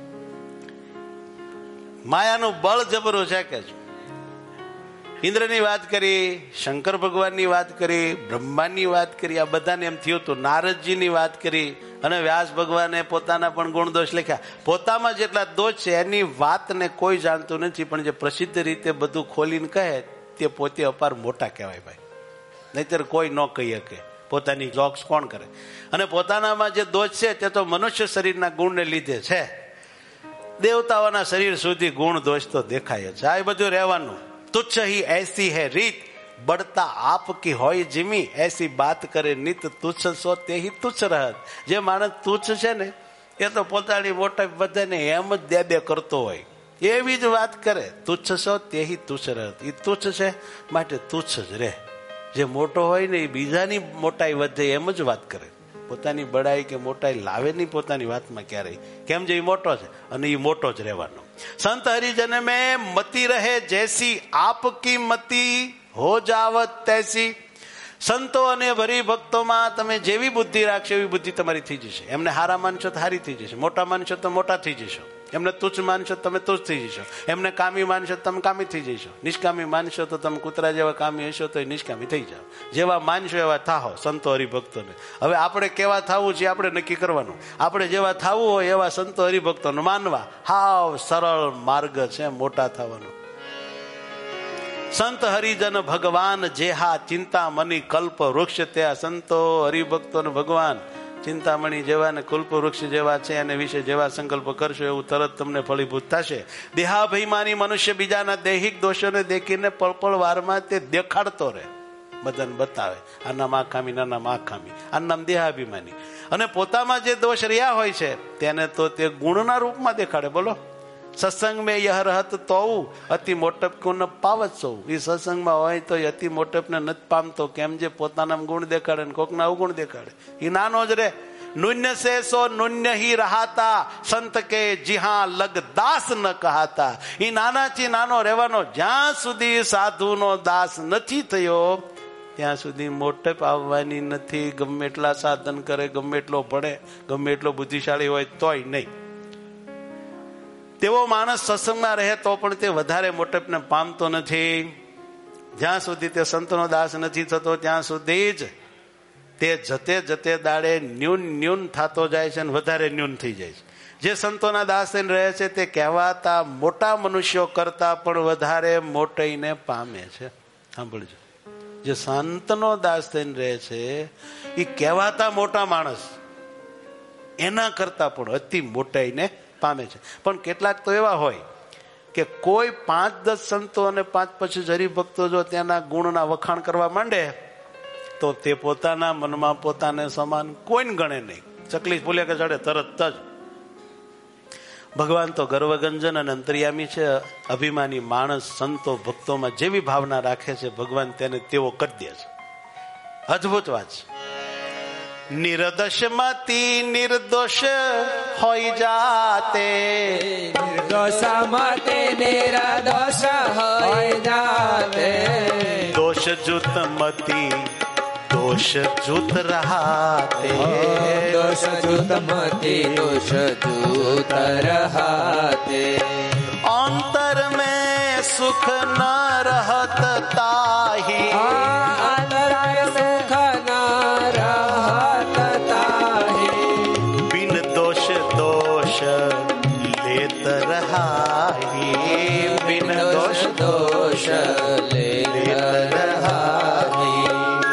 માયાનું બળ જબરું છે કે ઇન્દ્રની વાત કરી, શંકર ભગવાનની વાત કરી, બ્રહ્માની વાત કરી, આ બધાને એમ થયું હતું. નારદજીની વાત કરી અને વ્યાસ ભગવાને પોતાના પણ ગુણ દોષ લખ્યા. પોતામાં જેટલા દોષ છે એની વાતને કોઈ જાણતું નથી, પણ જે પ્રસિદ્ધ રીતે બધું ખોલીને કહે તે પોતે અપાર મોટા કહેવાય ભાઈ. નહીતર કોઈ ન કહી શકે. પોતાની જોક્સ કોણ કરે? અને પોતાનામાં જે દોષ છે તે તો મનુષ્ય શરીરના ગુણને લીધે છે. દેવતાઓના શરીર સુધી ગુણ દોષ તો દેખાય છે. આ બધું રહેવાનું. તુચ્છ હી એસી હે રીત બળતા આપ કી હોય જીમી, એસી બાત કરે નિત તુચ્છ સો તે હી તુચ્છ રહત. જે માણસ તુચ્છ છે ને એ તો પોતાની મોટા બધાને એમ જ દે કરતો હોય, એવી જ વાત કરે. તુચ્છ સો તે હી તુચ્છ રહત. એ તુચ્છ છે માટે તુચ્છ જ રહે. જે મોટો હોય ને એ બીજાની મોટાઈ વધે એમ જ વાત કરે. પોતાની બડાઈ કે મોટાઈ લાવે નહીં પોતાની વાતમાં ક્યારેય. કેમ? જે એ મોટો છે અને એ મોટો જ રહેવાનો. સંત હરિજન મેં મતિ રહે જૈસી, આપકી મતિ હો જાવત તૈસી. સંતો અને હરિભક્તોમાં તમે જેવી બુદ્ધિ રાખશો એવી બુદ્ધિ તમારી થઈ જશે. એમને હારા માનશો તો હારી થઈ જશે, મોટા માનશો તો મોટા થઈ જશો. એમને તુચ્છ માનશો તમે તુચ્છ થઈ જશો, એમને કામી માનશો તમે કામી થઈ જશો, નિષ્કામી માનશો તો તમે કૂતરા જેવા કામી હશો તો નિષ્કામી થઈ જાઓ. જેવા માનશો એવા થાઓ સંતો હરિભક્તોને. હવે આપણે કેવા થવું છે આપણે નક્કી કરવાનું. આપણે જેવા થવું હોય એવા સંતો હરિભક્તોને માનવા. હાવ સરળ માર્ગ છે મોટા થવાનો. સંત હરિજન ભગવાન જેહા ચિંતામણી કલ્પ વૃક્ષ ત્યાં. સંતો હરિભક્તો ને ભગવાન ચિંતામણી જેવા ને કલ્પ વૃક્ષ જેવા છે. એને વિશે જેવા સંકલ્પ કરશો એવું તરત તમને ફળીભૂત થશે. દેહાભિમાની મનુષ્ય બીજાના દૈહિક દોષોને દેખીને પળપળ વારમાં તે દેખાડતો રહે, બધાને બતાવે આના માં ખામી નાના માં ખામી. આનું નામ દેહાભિમાની. અને પોતામાં જે દોષ રહ્યા હોય છે તેને તો તે ગુણના રૂપમાં દેખાડે. બોલો, સત્સંગ મેં યહ રહત તો અતિ મોટપ કો ન પાવત સૌ. એ સત્સંગમાં હોય તો અતિ મોટપ ને નથી પામતો. કેમ? જે પોતાના ગુણ દેખાડે ને કોકના અવગુણ દેખાડે. એ નાનો જ રે. નુન્ય સે સો નુન્ય હી રહાતા સંત કે જીહા લગ દાસ ન કહાતા. એ નાનાથી નાનો રહેવાનો. જ્યાં સુધી સાધુનો દાસ નથી થયો ત્યાં સુધી મોટપ આવવાની નથી. ગમે એટલા સાધન કરે, ગમે એટલો ભણે, ગમે એટલો બુદ્ધિશાળી હોય તોય નહીં. તેવો માણસ સત્સંગમાં રહે તો પણ તે વધારે મોટપને પામતો નથી. જ્યાં સુધી તે સંતનો દાસ નથી થતો ત્યાં સુધી જ તે જતે જતે દાડે ન્યૂન થતો જાય છે અને વધારે ન્યૂન થઈ જાય છે. જે સંતોના દાસ થઈને રહે છે તે કહેવાતા મોટા મનુષ્યો કરતા પણ વધારે મોટાઈને પામે છે. સાંભળજો, જે સંતનો દાસ થઈને રહે છે એ કહેવાતા મોટા માણસ એના કરતા પણ અતિ મોટાઈને પામે છે. પણ કેટલાક તો એવા હોય કે કોઈ 5-10 સંતો અને 5-25 હરિભક્તો જો તેના ગુણના વખાણ કરવા માંડે તો તે પોતાના મનમાં પોતાને સમાન કોઈને ગણે નહીં. ચકલી ભૂલે કે ચડે તરત જ. ભગવાન તો ગર્વગંજન અને અંતર્યામી છે. અભિમાની માણસ સંતો ભક્તોમાં જેવી ભાવના રાખે છે ભગવાન તેને તેવો કરી દે છે. અદભુત વાત છે. નિર્દોષમાંથી નિર્દોષ હોય જાતે, નિર્દોષમાંથી નિર્દોષ હોય જાતે. દોષ જૂત મતી દોષ જૂત રહાતે. દોષ જૂત મતી દોષ જૂત રહાતે. અંતર મેં સુખ ન રહત તાહી. અંતરાય સુખ ન રહત તાહી. બિન દોષ દોષ લેત રહાહી. બિન દોષ દોષ લેત રહાહી.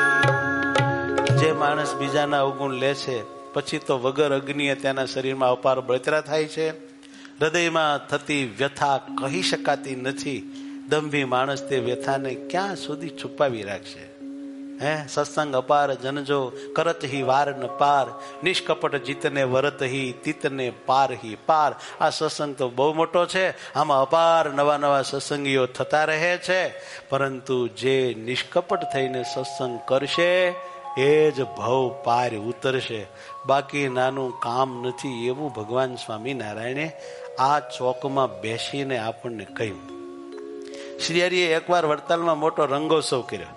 જે માણસ બીજાના અવગુણ લે છે પછી તો વગર અગ્નિએ તેના શરીરમાં અપાર બળતરા થાય છે. હૃદયમાં થતી વ્યથા કહી શકાતી નથી. દંભી માણસ તે વ્યથાને ક્યાં સુધી છુપાવી રાખશે? હે સત્સંગ અપાર જનજો કરત હી વાર ન પાર. નિષ્કપટ જીતને વરત હી તીતને પાર હી પાર. આ સત્સંગ તો બહુ મોટો છે. આમાં અપાર નવા નવા સત્સંગીઓ થતા રહે છે. પરંતુ જે નિષ્કપટ થઈને સત્સંગ કરશે એ જ ભવ પાર ઉતરશે. બાકી નાનું કામ નથી. એવું ભગવાન સ્વામિનારાયણે આ ચોકમાં બેસીને આપણને કહ્યું. શ્રી હરિએ એકવાર વડતાલમાં મોટો રંગોત્સવ કર્યો.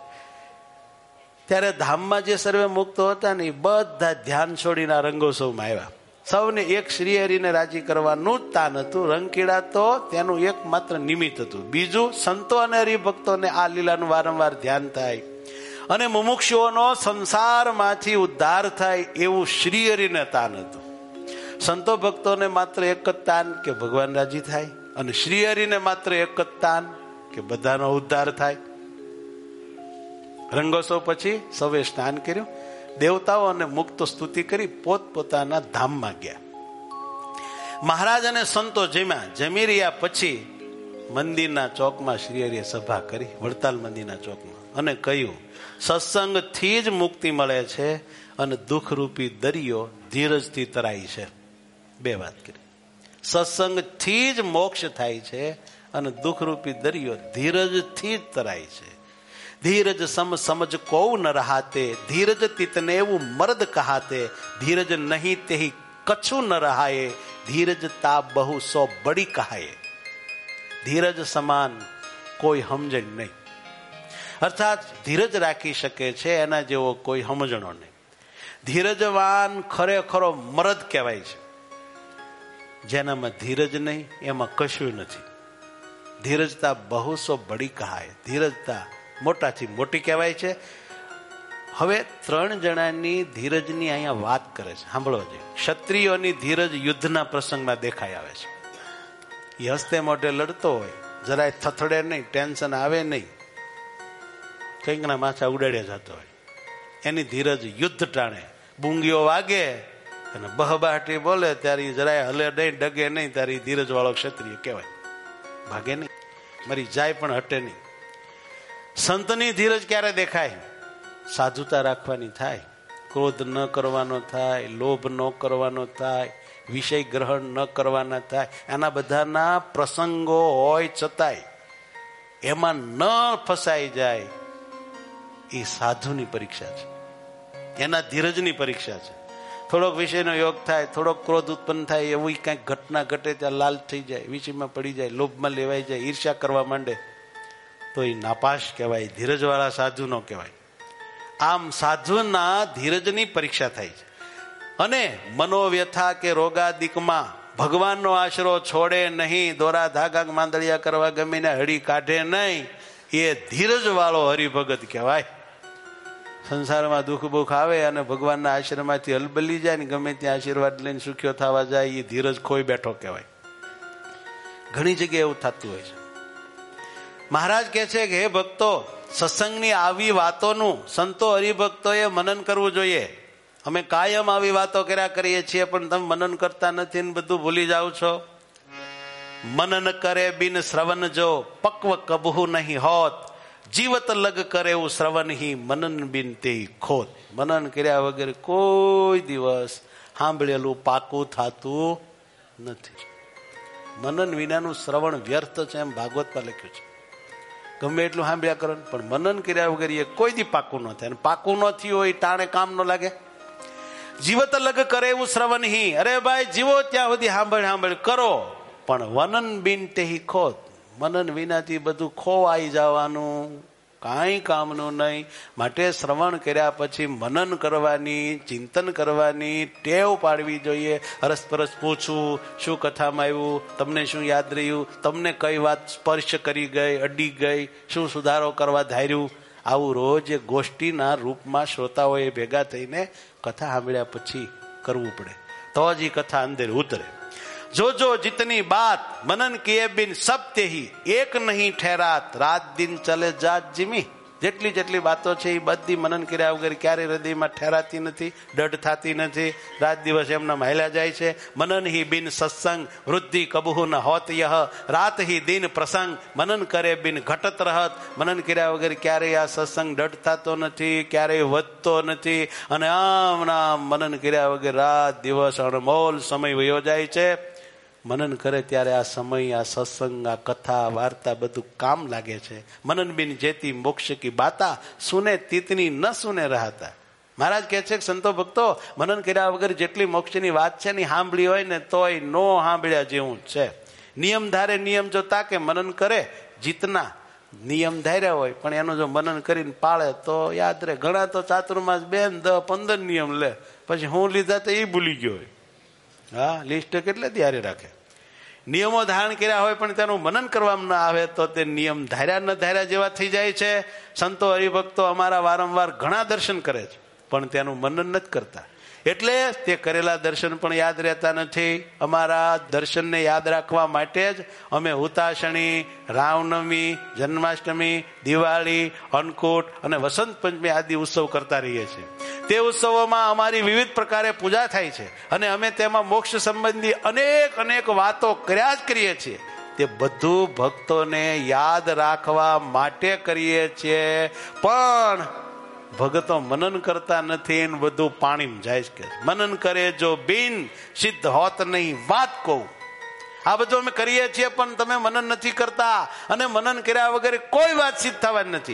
ત્યારે ધામમાં જે સર્વે મુક્તો હતા ને એ બધા ધ્યાન છોડીને રંગોત્સવમાં આવ્યા. સૌને એક શ્રી હરિને રાજી કરવાનું જ તાન હતું. રંગકીડા તો તેનું એકમાત્ર નિમિત્ત હતું. બીજું સંતો અને હરિભક્તોને આ લીલાનું વારંવાર ધ્યાન થાય અને મુમુક્ષુઓનો સંસારમાંથી ઉદ્ધાર થાય એવું શ્રી હરિને તાન હતું. સંતો ભક્તોને માત્ર એક જ તાન કે ભગવાન રાજી થાય અને શ્રી હરિને માત્ર એક જ તાન કે બધાનો ઉદ્ધાર થાય. રંગોત્સવ પછી સૌએ સ્નાન કર્યું. દેવતાઓ અને મુક્તો સ્તુતિ કરી પોતપોતાના ધામમાં ગયા. મહારાજ અને સંતો જમી રહ્યા પછી મંદિરના ચોકમાં શ્રી હરિએ સભા કરી, વડતાલ મંદિરના ચોકમાં, અને કહ્યું સત્સંગથી જ મુક્તિ મળે છે અને દુઃખરૂપી દરિયો ધીરજથી તરાય છે. બે વાત કરી. સત્સંગથી જ મોક્ષ થાય છે અને દુઃખરૂપી દરિયો ધીરજથી જ તરાય છે. ધીરજ સમજ કો ન રહાતે. ધીરજ તીતને એવું મર્દ કહાતે. ધીરજ નહીં તેહી કછું ન રહાયે. ધીરજ તા બહુ સો બડી કહાયે. ધીરજ સમાન કોઈ સમજણ નહીં. અર્થાત ધીરજ રાખી શકે છે એના જેવો કોઈ સમજણો નહીં. ધીરજવાન ખરેખરો મર્દ કહેવાય છે. જેનામાં ધીરજ નહીં એમાં કશું નથી. ધીરજતા બહુ સો બડી કહાય. ધીરજતા મોટાથી મોટી કહેવાય છે. હવે 3 જણાની ધીરજની અહીંયા વાત કરે છે, સાંભળો છે. ક્ષત્રિયોની ધીરજ યુદ્ધના પ્રસંગમાં દેખાઈ આવે છે. એ હસ્તે મોઢે લડતો હોય, જરાય થથડે નહીં, ટેન્શન આવે નહીં, કંઈકના માથા ઉડાડ્યા જતો હોય. એની ધીરજ યુદ્ધ ટાણે બુંગીઓ વાગે અને બહબાટી બોલે ત્યારે જરાય હલે નહીં, ડગે નહીં, ત્યારે ધીરજ વાળો ક્ષત્રિય કહેવાય. ભાગે નહીં, મરી જાય પણ હટે નહીં. સંતની ધીરજ ક્યારે દેખાય? સાધુતા રાખવાની થાય, ક્રોધ ન કરવાનો થાય, લોભ ન કરવાનો થાય, વિષય ગ્રહણ ન કરવાના થાય. એના બધાના પ્રસંગો હોય છતાંય એમાં ન ફસાઈ જાય. એ સાધુની પરીક્ષા છે, એના ધીરજની પરીક્ષા છે. થોડોક વિષયનો યોગ થાય, થોડોક ક્રોધ ઉત્પન્ન થાય, એવું કંઈક ઘટના ઘટે ત્યાં લાલ થઈ જાય, વિષયમાં પડી જાય, લોભમાં લેવાઈ જાય, ઈર્ષ્યા કરવા માંડે, તો એ નાપાસ કહેવાય, ધીરજવાળા સાધુ નો કહેવાય. આમ સાધુના ધીરજની પરીક્ષા થાય છે. અને મનોવ્યથા કે રોગાદિકમાં ભગવાનનો આશરો છોડે નહીં, દોરા ધાગા માંદળિયા કરવા ગમીને હળી કાઢે નહીં, એ ધીરજ વાળો હરિભગત કહેવાય. સંસારમાં દુઃખ બુખ આવે અને ભગવાનના આશ્રમમાંથી હલબલી જાય ને ગમે ત્યાં આશીર્વાદ લઈને સુખ્યો થવા જાય, એ ધીરજ ખોઈ બેઠો કહેવાય. ઘણી જગ્યાએ એવું થતું હોય છે. મહારાજ કહે છે કે હે ભક્તો, સત્સંગની આવી વાતોનું સંતો હરિભક્તોએ મનન કરવું જોઈએ. અમે કાયમ આવી વાતો કર્યા કરીએ છીએ, પણ તમે મનન કરતા નથી ને બધું ભૂલી જાઓ છો. મનન કરે બિન શ્રવણ જો પક્વ કબહુ નહીં હોત, જીવત લગ કરે એવું શ્રવણ હી મનન બિન તે ખોત. મનન કર્યા વગર કોઈ દિવસ સાંભળેલું પાકું થતું નથી. મનન વિનાનું શ્રવણ વ્યર્થ છે, એમ ભાગવતમાં લખ્યું છે. ગમે એટલું સાંભળ્યા કરો પણ મનન કર્યા વગર એ કોઈ દી પાકું ન થાય. પાકું ન થયું હોય ટાણે કામ ન લાગે. જીવત લગ કરે એવું શ્રવણ હી, અરે ભાઈ જીવો ત્યાં સુધી સાંભળ કરો, પણ વનન બિન તે ખોત. મનન વિનાથી બધું ખોવાઈ જવાનું, કાંઈ કામનું નહીં. માટે શ્રવણ કર્યા પછી મનન કરવાની, ચિંતન કરવાની ટેવ પાડવી જોઈએ. અરસપરસ પૂછવું, શું કથામાં આવ્યું, તમને શું યાદ રહ્યું, તમને કઈ વાત સ્પર્શ કરી ગઈ, અડી ગઈ, શું સુધારો કરવા ધાર્યું. આવું રોજ ગોષ્ઠીના રૂપમાં શ્રોતાઓએ ભેગા થઈને કથા સાંભળ્યા પછી કરવું પડે, તો જ એ કથા અંદર ઉતરે. જો જો જીતની બાત મનન કિએ બિન સબ તે હી એક નહીં ઠેરાત, રાત દિન ચલે જાત જીમી. જેટલી વાતો છે એ બધી મનન કર્યા વગર ક્યારે હૃદયમાં ઠેરાતી નથી, દઢ થતી નથી, રાત દિવસ એમના હાલ્યા જાય છે. મનન હી બિન સત્સંગ વૃદ્ધિ કબહુ ન હોત યહ, રાત હી દિન પ્રસંગ મનન કરે બિન ઘટત રહત. મનન કર્યા વગર ક્યારેય આ સત્સંગ દઢ થતો નથી, ક્યારેય વધતો નથી. અને આમ નામ મનન કર્યા વગર રાત દિવસ અણમોલ સમય વયો જાય છે. મનન કરે ત્યારે આ સમય, આ સત્સંગ, આ કથા વાર્તા બધું કામ લાગે છે. મનન બિન જેતી મોક્ષ કી બાતા, સુને તીતની ન સુને રહતા. મહારાજ કહે છે કે સંતો ભક્તો, મનન કર્યા વગર જેટલી મોક્ષની વાત છે ને સાંભળી હોય ને તોય નો સાંભળ્યા જેવું છે. નિયમ ધારે નિયમ જો તાકે, મનન કરે જીતના. નિયમ ધાર્યા હોય પણ એનું જો મનન કરીને પાળે તો યાદ રહે. ઘણા તો ચાતુર્માસ 10-15 નિયમ લે, પછી હું લીધા તો એ ભૂલી ગયો હોય. હા, લિસ્ટ કેટલે ત્યારે રાખે. નિયમો ધારણ કર્યા હોય પણ તેનું મનન કરવામાં ના આવે તો તે નિયમ ધાર્યા ન ધાર્યા જેવા થઈ જાય છે. સંતો હરિભક્તો અમારા વારંવાર ઘણા દર્શન કરે છે પણ તેનું મનન નથી કરતા, એટલે તે કરેલા દર્શન પણ યાદ રહેતા નથી. અમારા દર્શનને યાદ રાખવા માટે જ અમે હુતાશણી, રામનવમી, જન્માષ્ટમી, દિવાળી, અન્નકૂટ અને વસંત પંચમી આદિ ઉત્સવ કરતા રહીએ છીએ. તે ઉત્સવોમાં અમારી વિવિધ પ્રકારે પૂજા થાય છે અને અમે તેમાં મોક્ષ સંબંધી અનેક વાતો કર્યા જ કરીએ છીએ. તે બધું ભક્તોને યાદ રાખવા માટે કરીએ છીએ, પણ ભગતો મનન કરતા નથી ને બધું પાણીમાં જાય છે. મનન કરે જો બિન સિદ્ધ હોત નહીં વાત કહું. આ બધું અમે કરીએ છીએ પણ તમે મનન નથી કરતા, અને મનન કર્યા વગર કોઈ વાત સિદ્ધ થવાની નથી.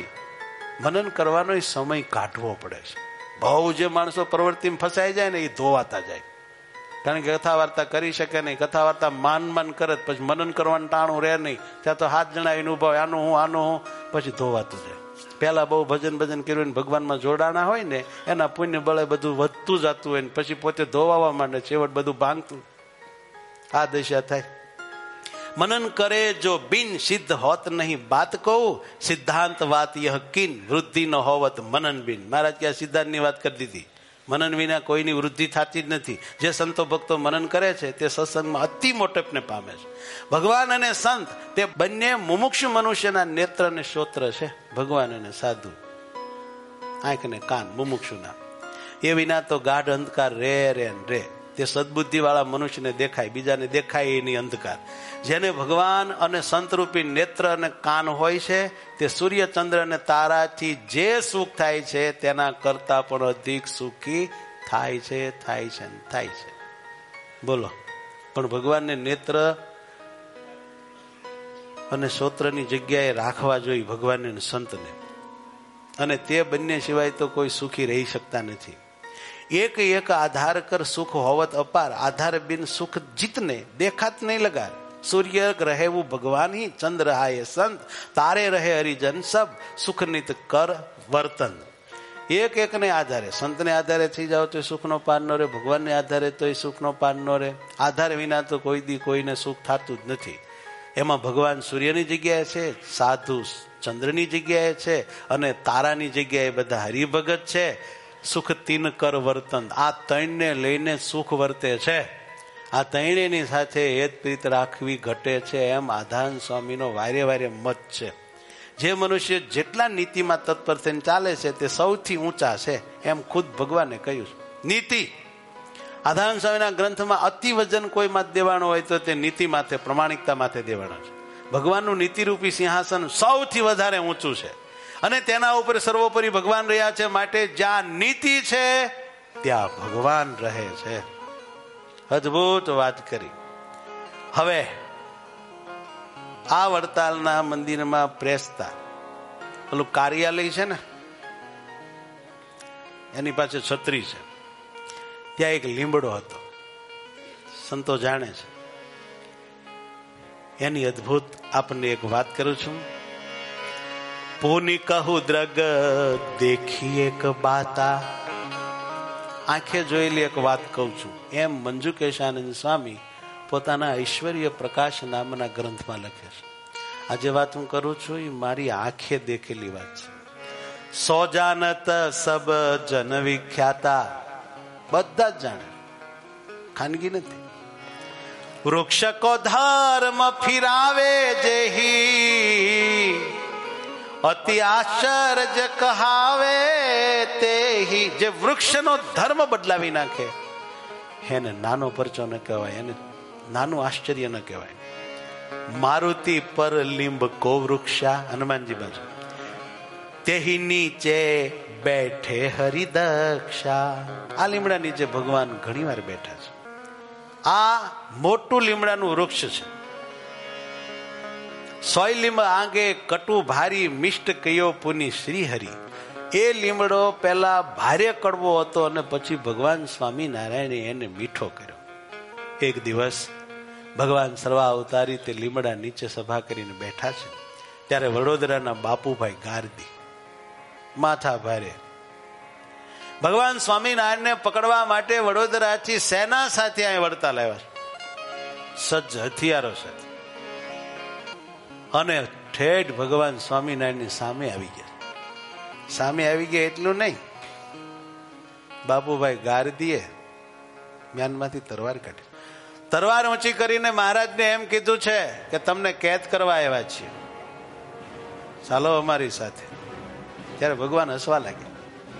મનન કરવાનો સમય કાઢવો પડે છે. બહુ જે માણસો પ્રવૃત્તિમાં ફસાઈ જાય ને એ ધોવાતા જાય, કારણ કે કથા વાર્તા કરી શકે નહીં. કથા વાર્તા માન કરે પછી મનન કરવાનું ટાણું રહે નહીં. ત્યાં તો 7 જણા એનું ઉભા હોય, આનું હું પછી ધોવાતું જાય. પેલા બહુ ભજન કર્યું ભગવાનમાં જોડાણા હોય ને એના પુણ્ય બળે બધું વધતું જતું હોય ને પછી પોતે ધોવાવા માંડે, છેવટ બધું ભાંગતું. આ દશા થાય. મનન કરે જો બિન સિદ્ધ હોત નહીં બાત કહું, સિદ્ધાંત વાત યહ કિન વૃદ્ધિ ન હોવત મનન બિન. મહારાજ કે આ સિદ્ધાંતની વાત કરી દીધી. મનન વિના કોઈની વૃદ્ધિ થતી જ નથી. જે સંતો ભક્તો મનન કરે છે તે સત્સંગમાં અતિ મોટપને પામે છે. ભગવાન અને સંત તે બંને મુમુક્ષુ મનુષ્યના નેત્ર અને શ્રોત્ર છે. ભગવાન અને સાધુ આંખ ને કાન મુમુક્ષુના. એ વિના તો ગાઢ અંધકાર રે. તે સદબુદ્ધિ વાળા મનુષ્યને દેખાય, બીજાને દેખાય એની અંધકાર. જેને ભગવાન અને સંતરૂપી નેત્ર અને કાન હોય છે તે સૂર્ય ચંદ્ર અને તારાથી જે સુખ થાય છે તેના કરતા પણ અધિક સુખી થાય છે. બોલો, પણ ભગવાનને નેત્ર અને શ્રોત્રની જગ્યાએ રાખવા જોઈએ ભગવાનને અને સંતને. અને તે બંને સિવાય તો કોઈ સુખી રહી શકતા નથી. એક આધાર કર સુખ હોવત અપાર, આધાર બિન સુખ જીતને દેખાત નહીં લગાર. સૂર્ય રહેવું ભગવાન ही, ચંદ્ર હાય સંત, તારે રહે હરિજન સબ, સુખ નિત કર વર્તન. એક ને આધારે, સંતને આધારે થઈ જાવ તો સુખનો પાર ન રહે, ભગવાનને આધારે તો સુખનો પાર ન રહે. આધાર વિના તો કોઈ દી કોઈને સુખ થતું જ નથી. એમાં ભગવાન સૂર્યની જગ્યાએ છે, સાધુ ચંદ્રની જગ્યાએ છે, અને તારાની જગ્યાએ બધા હરિભગત છે. સુખ તીન કર વર્તન, આ ત્રણને લઈને સુખ વર્તે છે. આ ત્રણેયની સાથે હેત પ્રીત રાખવી ઘટે છે, એમ આધાન સ્વામીનો વારે મત છે. જે મનુષ્ય જેટલા નીતિમાં તત્પર થઈને ચાલે છે તે સૌથી ઊંચા છે, એમ ખુદ ભગવાને કહ્યું. નીતિ આધાન સ્વામીના ગ્રંથમાં અતિ વજન કોઈ માથે દેવાનો હોય તો તે નીતિ માથે, પ્રમાણિકતા માથે દેવાનો છે. ભગવાનનું નીતિરૂપી સિંહાસન સૌથી વધારે ઊંચું છે અને તેના ઉપર સર્વોપરી ભગવાન રહ્યા છે. માટે જ્યાં નીતિ છે ત્યાં ભગવાન રહે છે. અદભુત વાત કરી. હવે આ વડતાલના મંદિરમાં પ્રેસતા પેલું કાર્યાલય છે ને, એની પાસે છત્રી છે. ત્યાં એક લીમડો હતો, સંતો જાણે છે. એની અદભુત આપણને એક વાત કરું છું. પૂની કહું દ્રગ દેખી એક બાતા, આંખે જોયેલી એક વાત કહું છું. એમ મંજુકેશાનંદ સ્વામી પોતાના ઐશ્વર્ય પ્રકાશ નામના ગ્રંથમાં લખે છે. આજે વાત હું કરું છું એ મારી આંખે દેખેલી વાત છે. સો જાનત સબ જન વિખ્યાતા, બધા જ જાણે, ખાનગી નથી. વૃક્ષ કો ધર્મ ફિરાવે જેહી, અતિ આશ્ચર્ય કહાવે તેહી. જે વૃક્ષનો ધર્મ બદલાવી નાખે એને નાનો પરચો ન કહેવાય, એને નાનું આશ્ચર્ય ન કહેવાય. મારુતિ પર લીંબ કો વૃક્ષા, હનુમાનજી બાજુ, તેહી નીચે બેઠે હરિદક્ષા. આ લીમડા નીચે ભગવાન ઘણી વાર બેઠા છે. આ મોટું લીમડાનું વૃક્ષ છે. સોય લીંબ આંગે કટુ ભારી મિષ્ટ કયો પુની શ્રીહરિ. એ લીમડો પેલા ભારે કડવો હતો અને પછી ભગવાન સ્વામિનારાયણે એને મીઠો કર્યો. એક દિવસ ભગવાન સર્વા અવતારી તે લીમડા નીચે સભા કરીને બેઠા છે. ત્યારે વડોદરાના બાપુભાઈ ગારદી માથા ભારે ભગવાન સ્વામિનારાયણને પકડવા માટે વડોદરાથી સેના સાથે અહીં વડતાલ આવ્યા છે, સજ્જ હથિયારો સાથે, અને ઠેઠ ભગવાન સ્વામિનારાયણની સામે આવી ગયા. સામે આવી ગયા એટલું નહીં, બાપુભાઈ ગારદીએ મ્યાનમાંથી તરવાર કાઢી. તરવાર ઊંચી કરીને મહારાજને એમ કીધું છે કે તમને કેદ કરવા આવ્યા છીએ, ચાલો અમારી સાથે. ત્યારે ભગવાન હસવા લાગ્યા.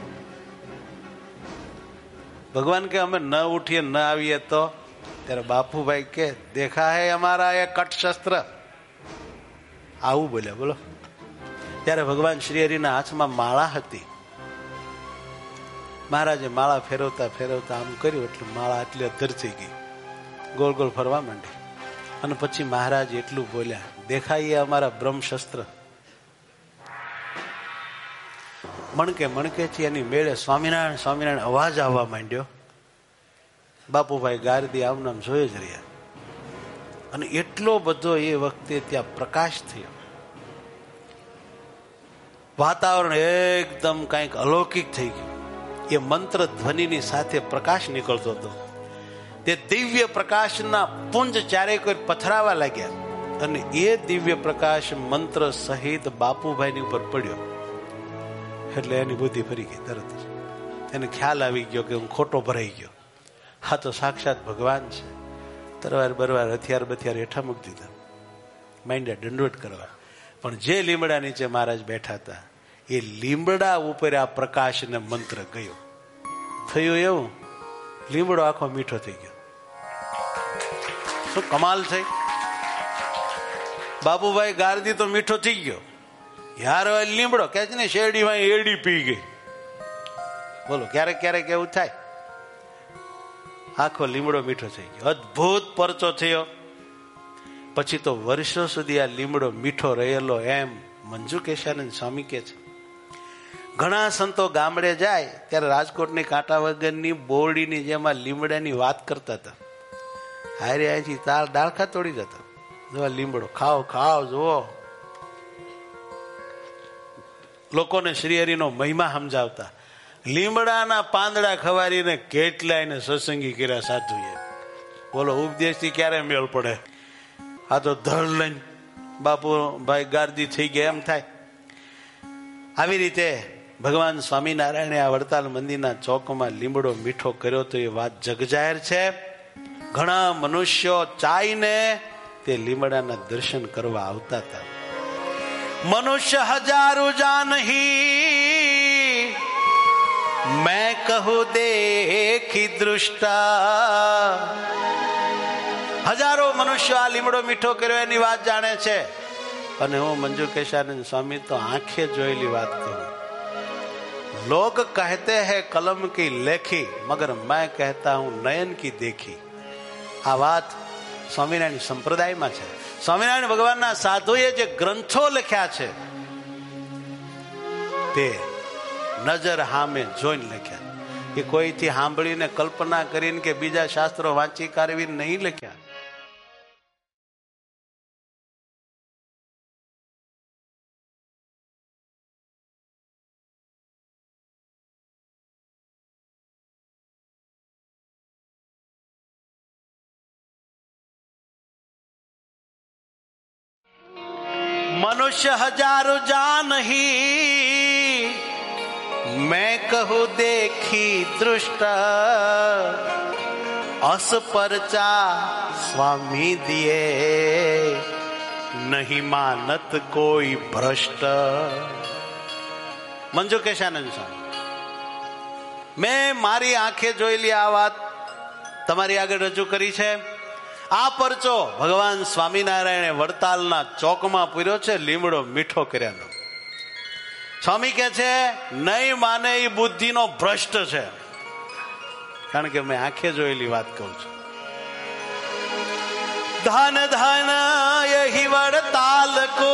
ભગવાન કે અમે ન ઉઠીએ ન આવીએ તો? ત્યારે બાપુભાઈ કે દેખા હે અમારા એ કટ શસ્ત્ર. આવું બોલ્યા. બોલો. ત્યારે ભગવાન શ્રી હરિના હાથમાં માળા હતી. મહારાજે માળા ફેરવતા ફેરવતા આમ કર્યું એટલે માળા એટલી અધર થઈ ગઈ, ગોળ ગોળ ફરવા માંડી. અને પછી મહારાજ એટલું બોલ્યા, દેખાય અમારા બ્રહ્મશસ્ત્ર. મણકે મણકે થી એની મેળે સ્વામિનારાયણ સ્વામિનારાયણ અવાજ આવવા માંડ્યો. બાપુભાઈ ગારદી આમ નામ જોઈ જ રહ્યા. અને એટલો બધો એ વખતે ત્યાં પ્રકાશ થયો. વાતાવરણ એકદમ કંઈક અલૌકિક થઈ ગયું. એ મંત્ર ધ્વનિની સાથે પ્રકાશ નીકળતો હતો. તે દિવ્ય પ્રકાશના પુંજ ચારે કોઈ પથરાવા લાગ્યા અને એ દિવ્ય પ્રકાશ મંત્ર સહિત બાપુભાઈની ઉપર પડ્યો એટલે એની બુદ્ધિ ફરી ગઈ. તરત જ એને ખ્યાલ આવી ગયો કે હું ખોટો ભરાઈ ગયો. હા તો સાક્ષાત ભગવાન છે. તરવાર બરવાર હથિયાર બથિયાર હેઠા મૂકી દીધા, માંડ્યા દંડવટ કરવા. પણ જે લીમડા નીચે મહારાજ બેઠા હતા એ લીમડા ઉપર આ પ્રકાશ ને મંત્ર ગયો. થયું એવું, લીમડો આખો મીઠો થઈ ગયો. શું કમાલ થઈ! બાબુભાઈ ગારદી તો મીઠો થઈ ગયો, યાર લીમડો કે છે ને શેરડીમાં એડી પી ગઈ. બોલો, ક્યારેક ક્યારેક એવું થાય. આખો લીમડો મીઠો થઈ ગયો, અદભુત પરચો થયો. પછી તો વર્ષો સુધી આ લીમડો મીઠો રહેલો એમ મંજુ કેશાનંદ સ્વામી કે છે. ઘણા સંતો ગામડે જાય ત્યારે રાજકોટની કાંટા વગરની બોરડીની જેમાં લીમડાની વાત કરતા હતા. હારે અહીંથી ડાળખા તોડી જતા, જો લીમડો ખાઓ ખાઓ જુઓ. લોકોને શ્રીહરિનો મહિમા સમજાવતા. લીમડાના પાંદડા ખવારીને કેટલાયને સત્સંગી કર્યા સાધુએ. બોલો, ઉપદેશથી ક્યારે મેળ પડે? આ તો ધડ લઈને બાપુ ભાઈ ગારદી થઈ ગયા એમ થાય. આવી રીતે ભગવાન સ્વામિનારાયણે આ વડતાલ મંદિરના ચોકમાં લીમડો મીઠો કર્યો તો એ વાત જગજાહેર છે. ઘણા મનુષ્યો ચાઈને તે લીમડાના દર્શન કરવા આવતા હતા. મનુષ્ય હજારો જાનહી મેં કહું દેખી દૃષ્ટા. હજારો મનુષ્યો આ લીમડો મીઠો કર્યો એની વાત જાણે છે. અને હું મંજુ કેશાનંદ સ્વામી તો આંખે જોયેલી વાત કહું. લોગ કહેતે હૈ કલમ કી લેખી મગર મેં કહેતા હું નયન કી દેખી. આ વાત સ્વામિનારાયણ સંપ્રદાયમાં છે. સ્વામિનારાયણ ભગવાનના સાધુએ જે ગ્રંથો લખ્યા છે તે નજર હામે જોઈને લખ્યા. એ કોઈથી સાંભળીને કલ્પના કરીને કે બીજા શાસ્ત્રો વાંચી કાઢવી નહીં લખ્યા. मनुष्य हजारों जान ही मैं कहूं देखी दृष्ट अस परचा स्वामी दिए नहीं मानत कोई भ्रष्ट. મંજુ કેશાનંદ સ્વામી, મેં મારી આંખે જોયેલી આ વાત તમારી આગળ રજૂ કરી છે. આ પરચો ભગવાન સ્વામિનારાયણે વડતાલના ચોકમાં પૂર્યો છે લીમડો મીઠો કર્યાનો. સ્વામી કે છે નહીં માને એ બુદ્ધિનો ભ્રષ્ટ છે, કારણ કે મેં આંખે જોયેલી વાત કહું છું. ધન ધન યહી વડતાલ કો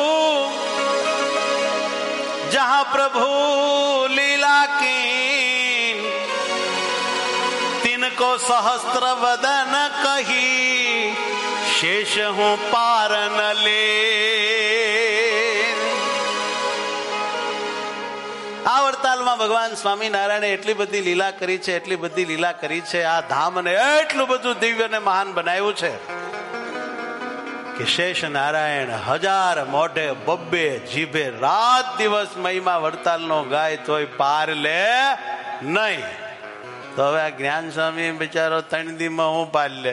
જહાં પ્રભુ લીલા કી तिनको सहस्त्र वदन कही शेष हूँ पार न ले. આ વડતાલમાં ભગવાન સ્વામિનારાયણે એટલી બધી લીલા કરી છે, એટલી બધી લીલા કરી છે. આ ધામને એટલું બધું દિવ્ય ને મહાન બનાવ્યું છે કે શેષ નારાયણ હજાર મોઢે બબ્બે જીભે રાત દિવસ મહિમા વડતાલનો ગાય તોય પાર લે નહીં. તો હવે આ જ્ઞાન સ્વામી બિચારો 3 દીમાં હું પાલ લે.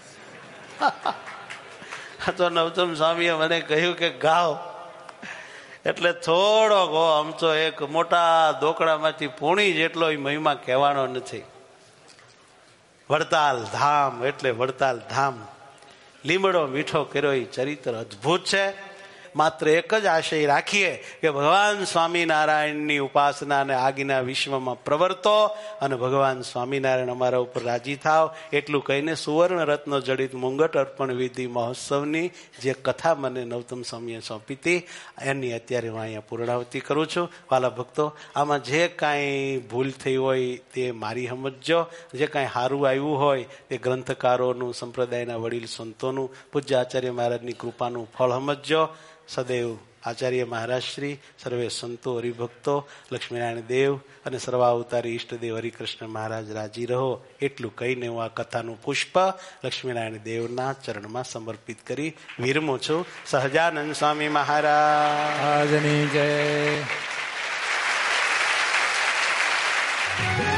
તો નવતમ સ્વામીએ મને કહ્યું કે ગાઓ, એટલે થોડો ગો, આમ તો એક મોટા દોકડામાંથી પૂણી જેટલો મહિમા કહેવાનો નથી. વડતાલ ધામ એટલે વડતાલ ધામ. લીમડો મીઠો કર્યો એ ચરિત્ર અદભુત છે. માત્ર એક જ આશય રાખીએ કે ભગવાન સ્વામિનારાયણની ઉપાસના અને આગીના વિશ્વમાં પ્રવર્તો અને ભગવાન સ્વામિનારાયણ અમારા ઉપર રાજી થાવ. એટલું કહીને સુવર્ણ રત્ન જડિત મુંગટ અર્પણ વિધિ મહોત્સવની જે કથા મને નવતમ સ્વામીએ સોંપી હતી એની અત્યારે હું અહીંયા પૂર્ણાવતી કરું છું. વાલા ભક્તો, આમાં જે કાંઈ ભૂલ થઈ હોય તે મારી સમજજો. જે કાંઈ સારું આવ્યું હોય તે ગ્રંથકારોનું, સંપ્રદાયના વડીલ સંતોનું, પૂજ્ય આચાર્ય મહારાજની કૃપાનું ફળ સમજજો. સદૈવ આચાર્ય મહારાજ શ્રી, સર્વે સંતો હરિભક્તો, લક્ષ્મીનારાયણ દેવ અને સર્વાવતારી ઈષ્ટદેવ હરિકૃષ્ણ મહારાજ રાજી રહો એટલું કહીને હું આ કથાનું પુષ્પ લક્ષ્મીનારાયણ દેવના ચરણમાં સમર્પિત કરી વિરમું છું. સહજાનંદ સ્વામી મહારાજની જય.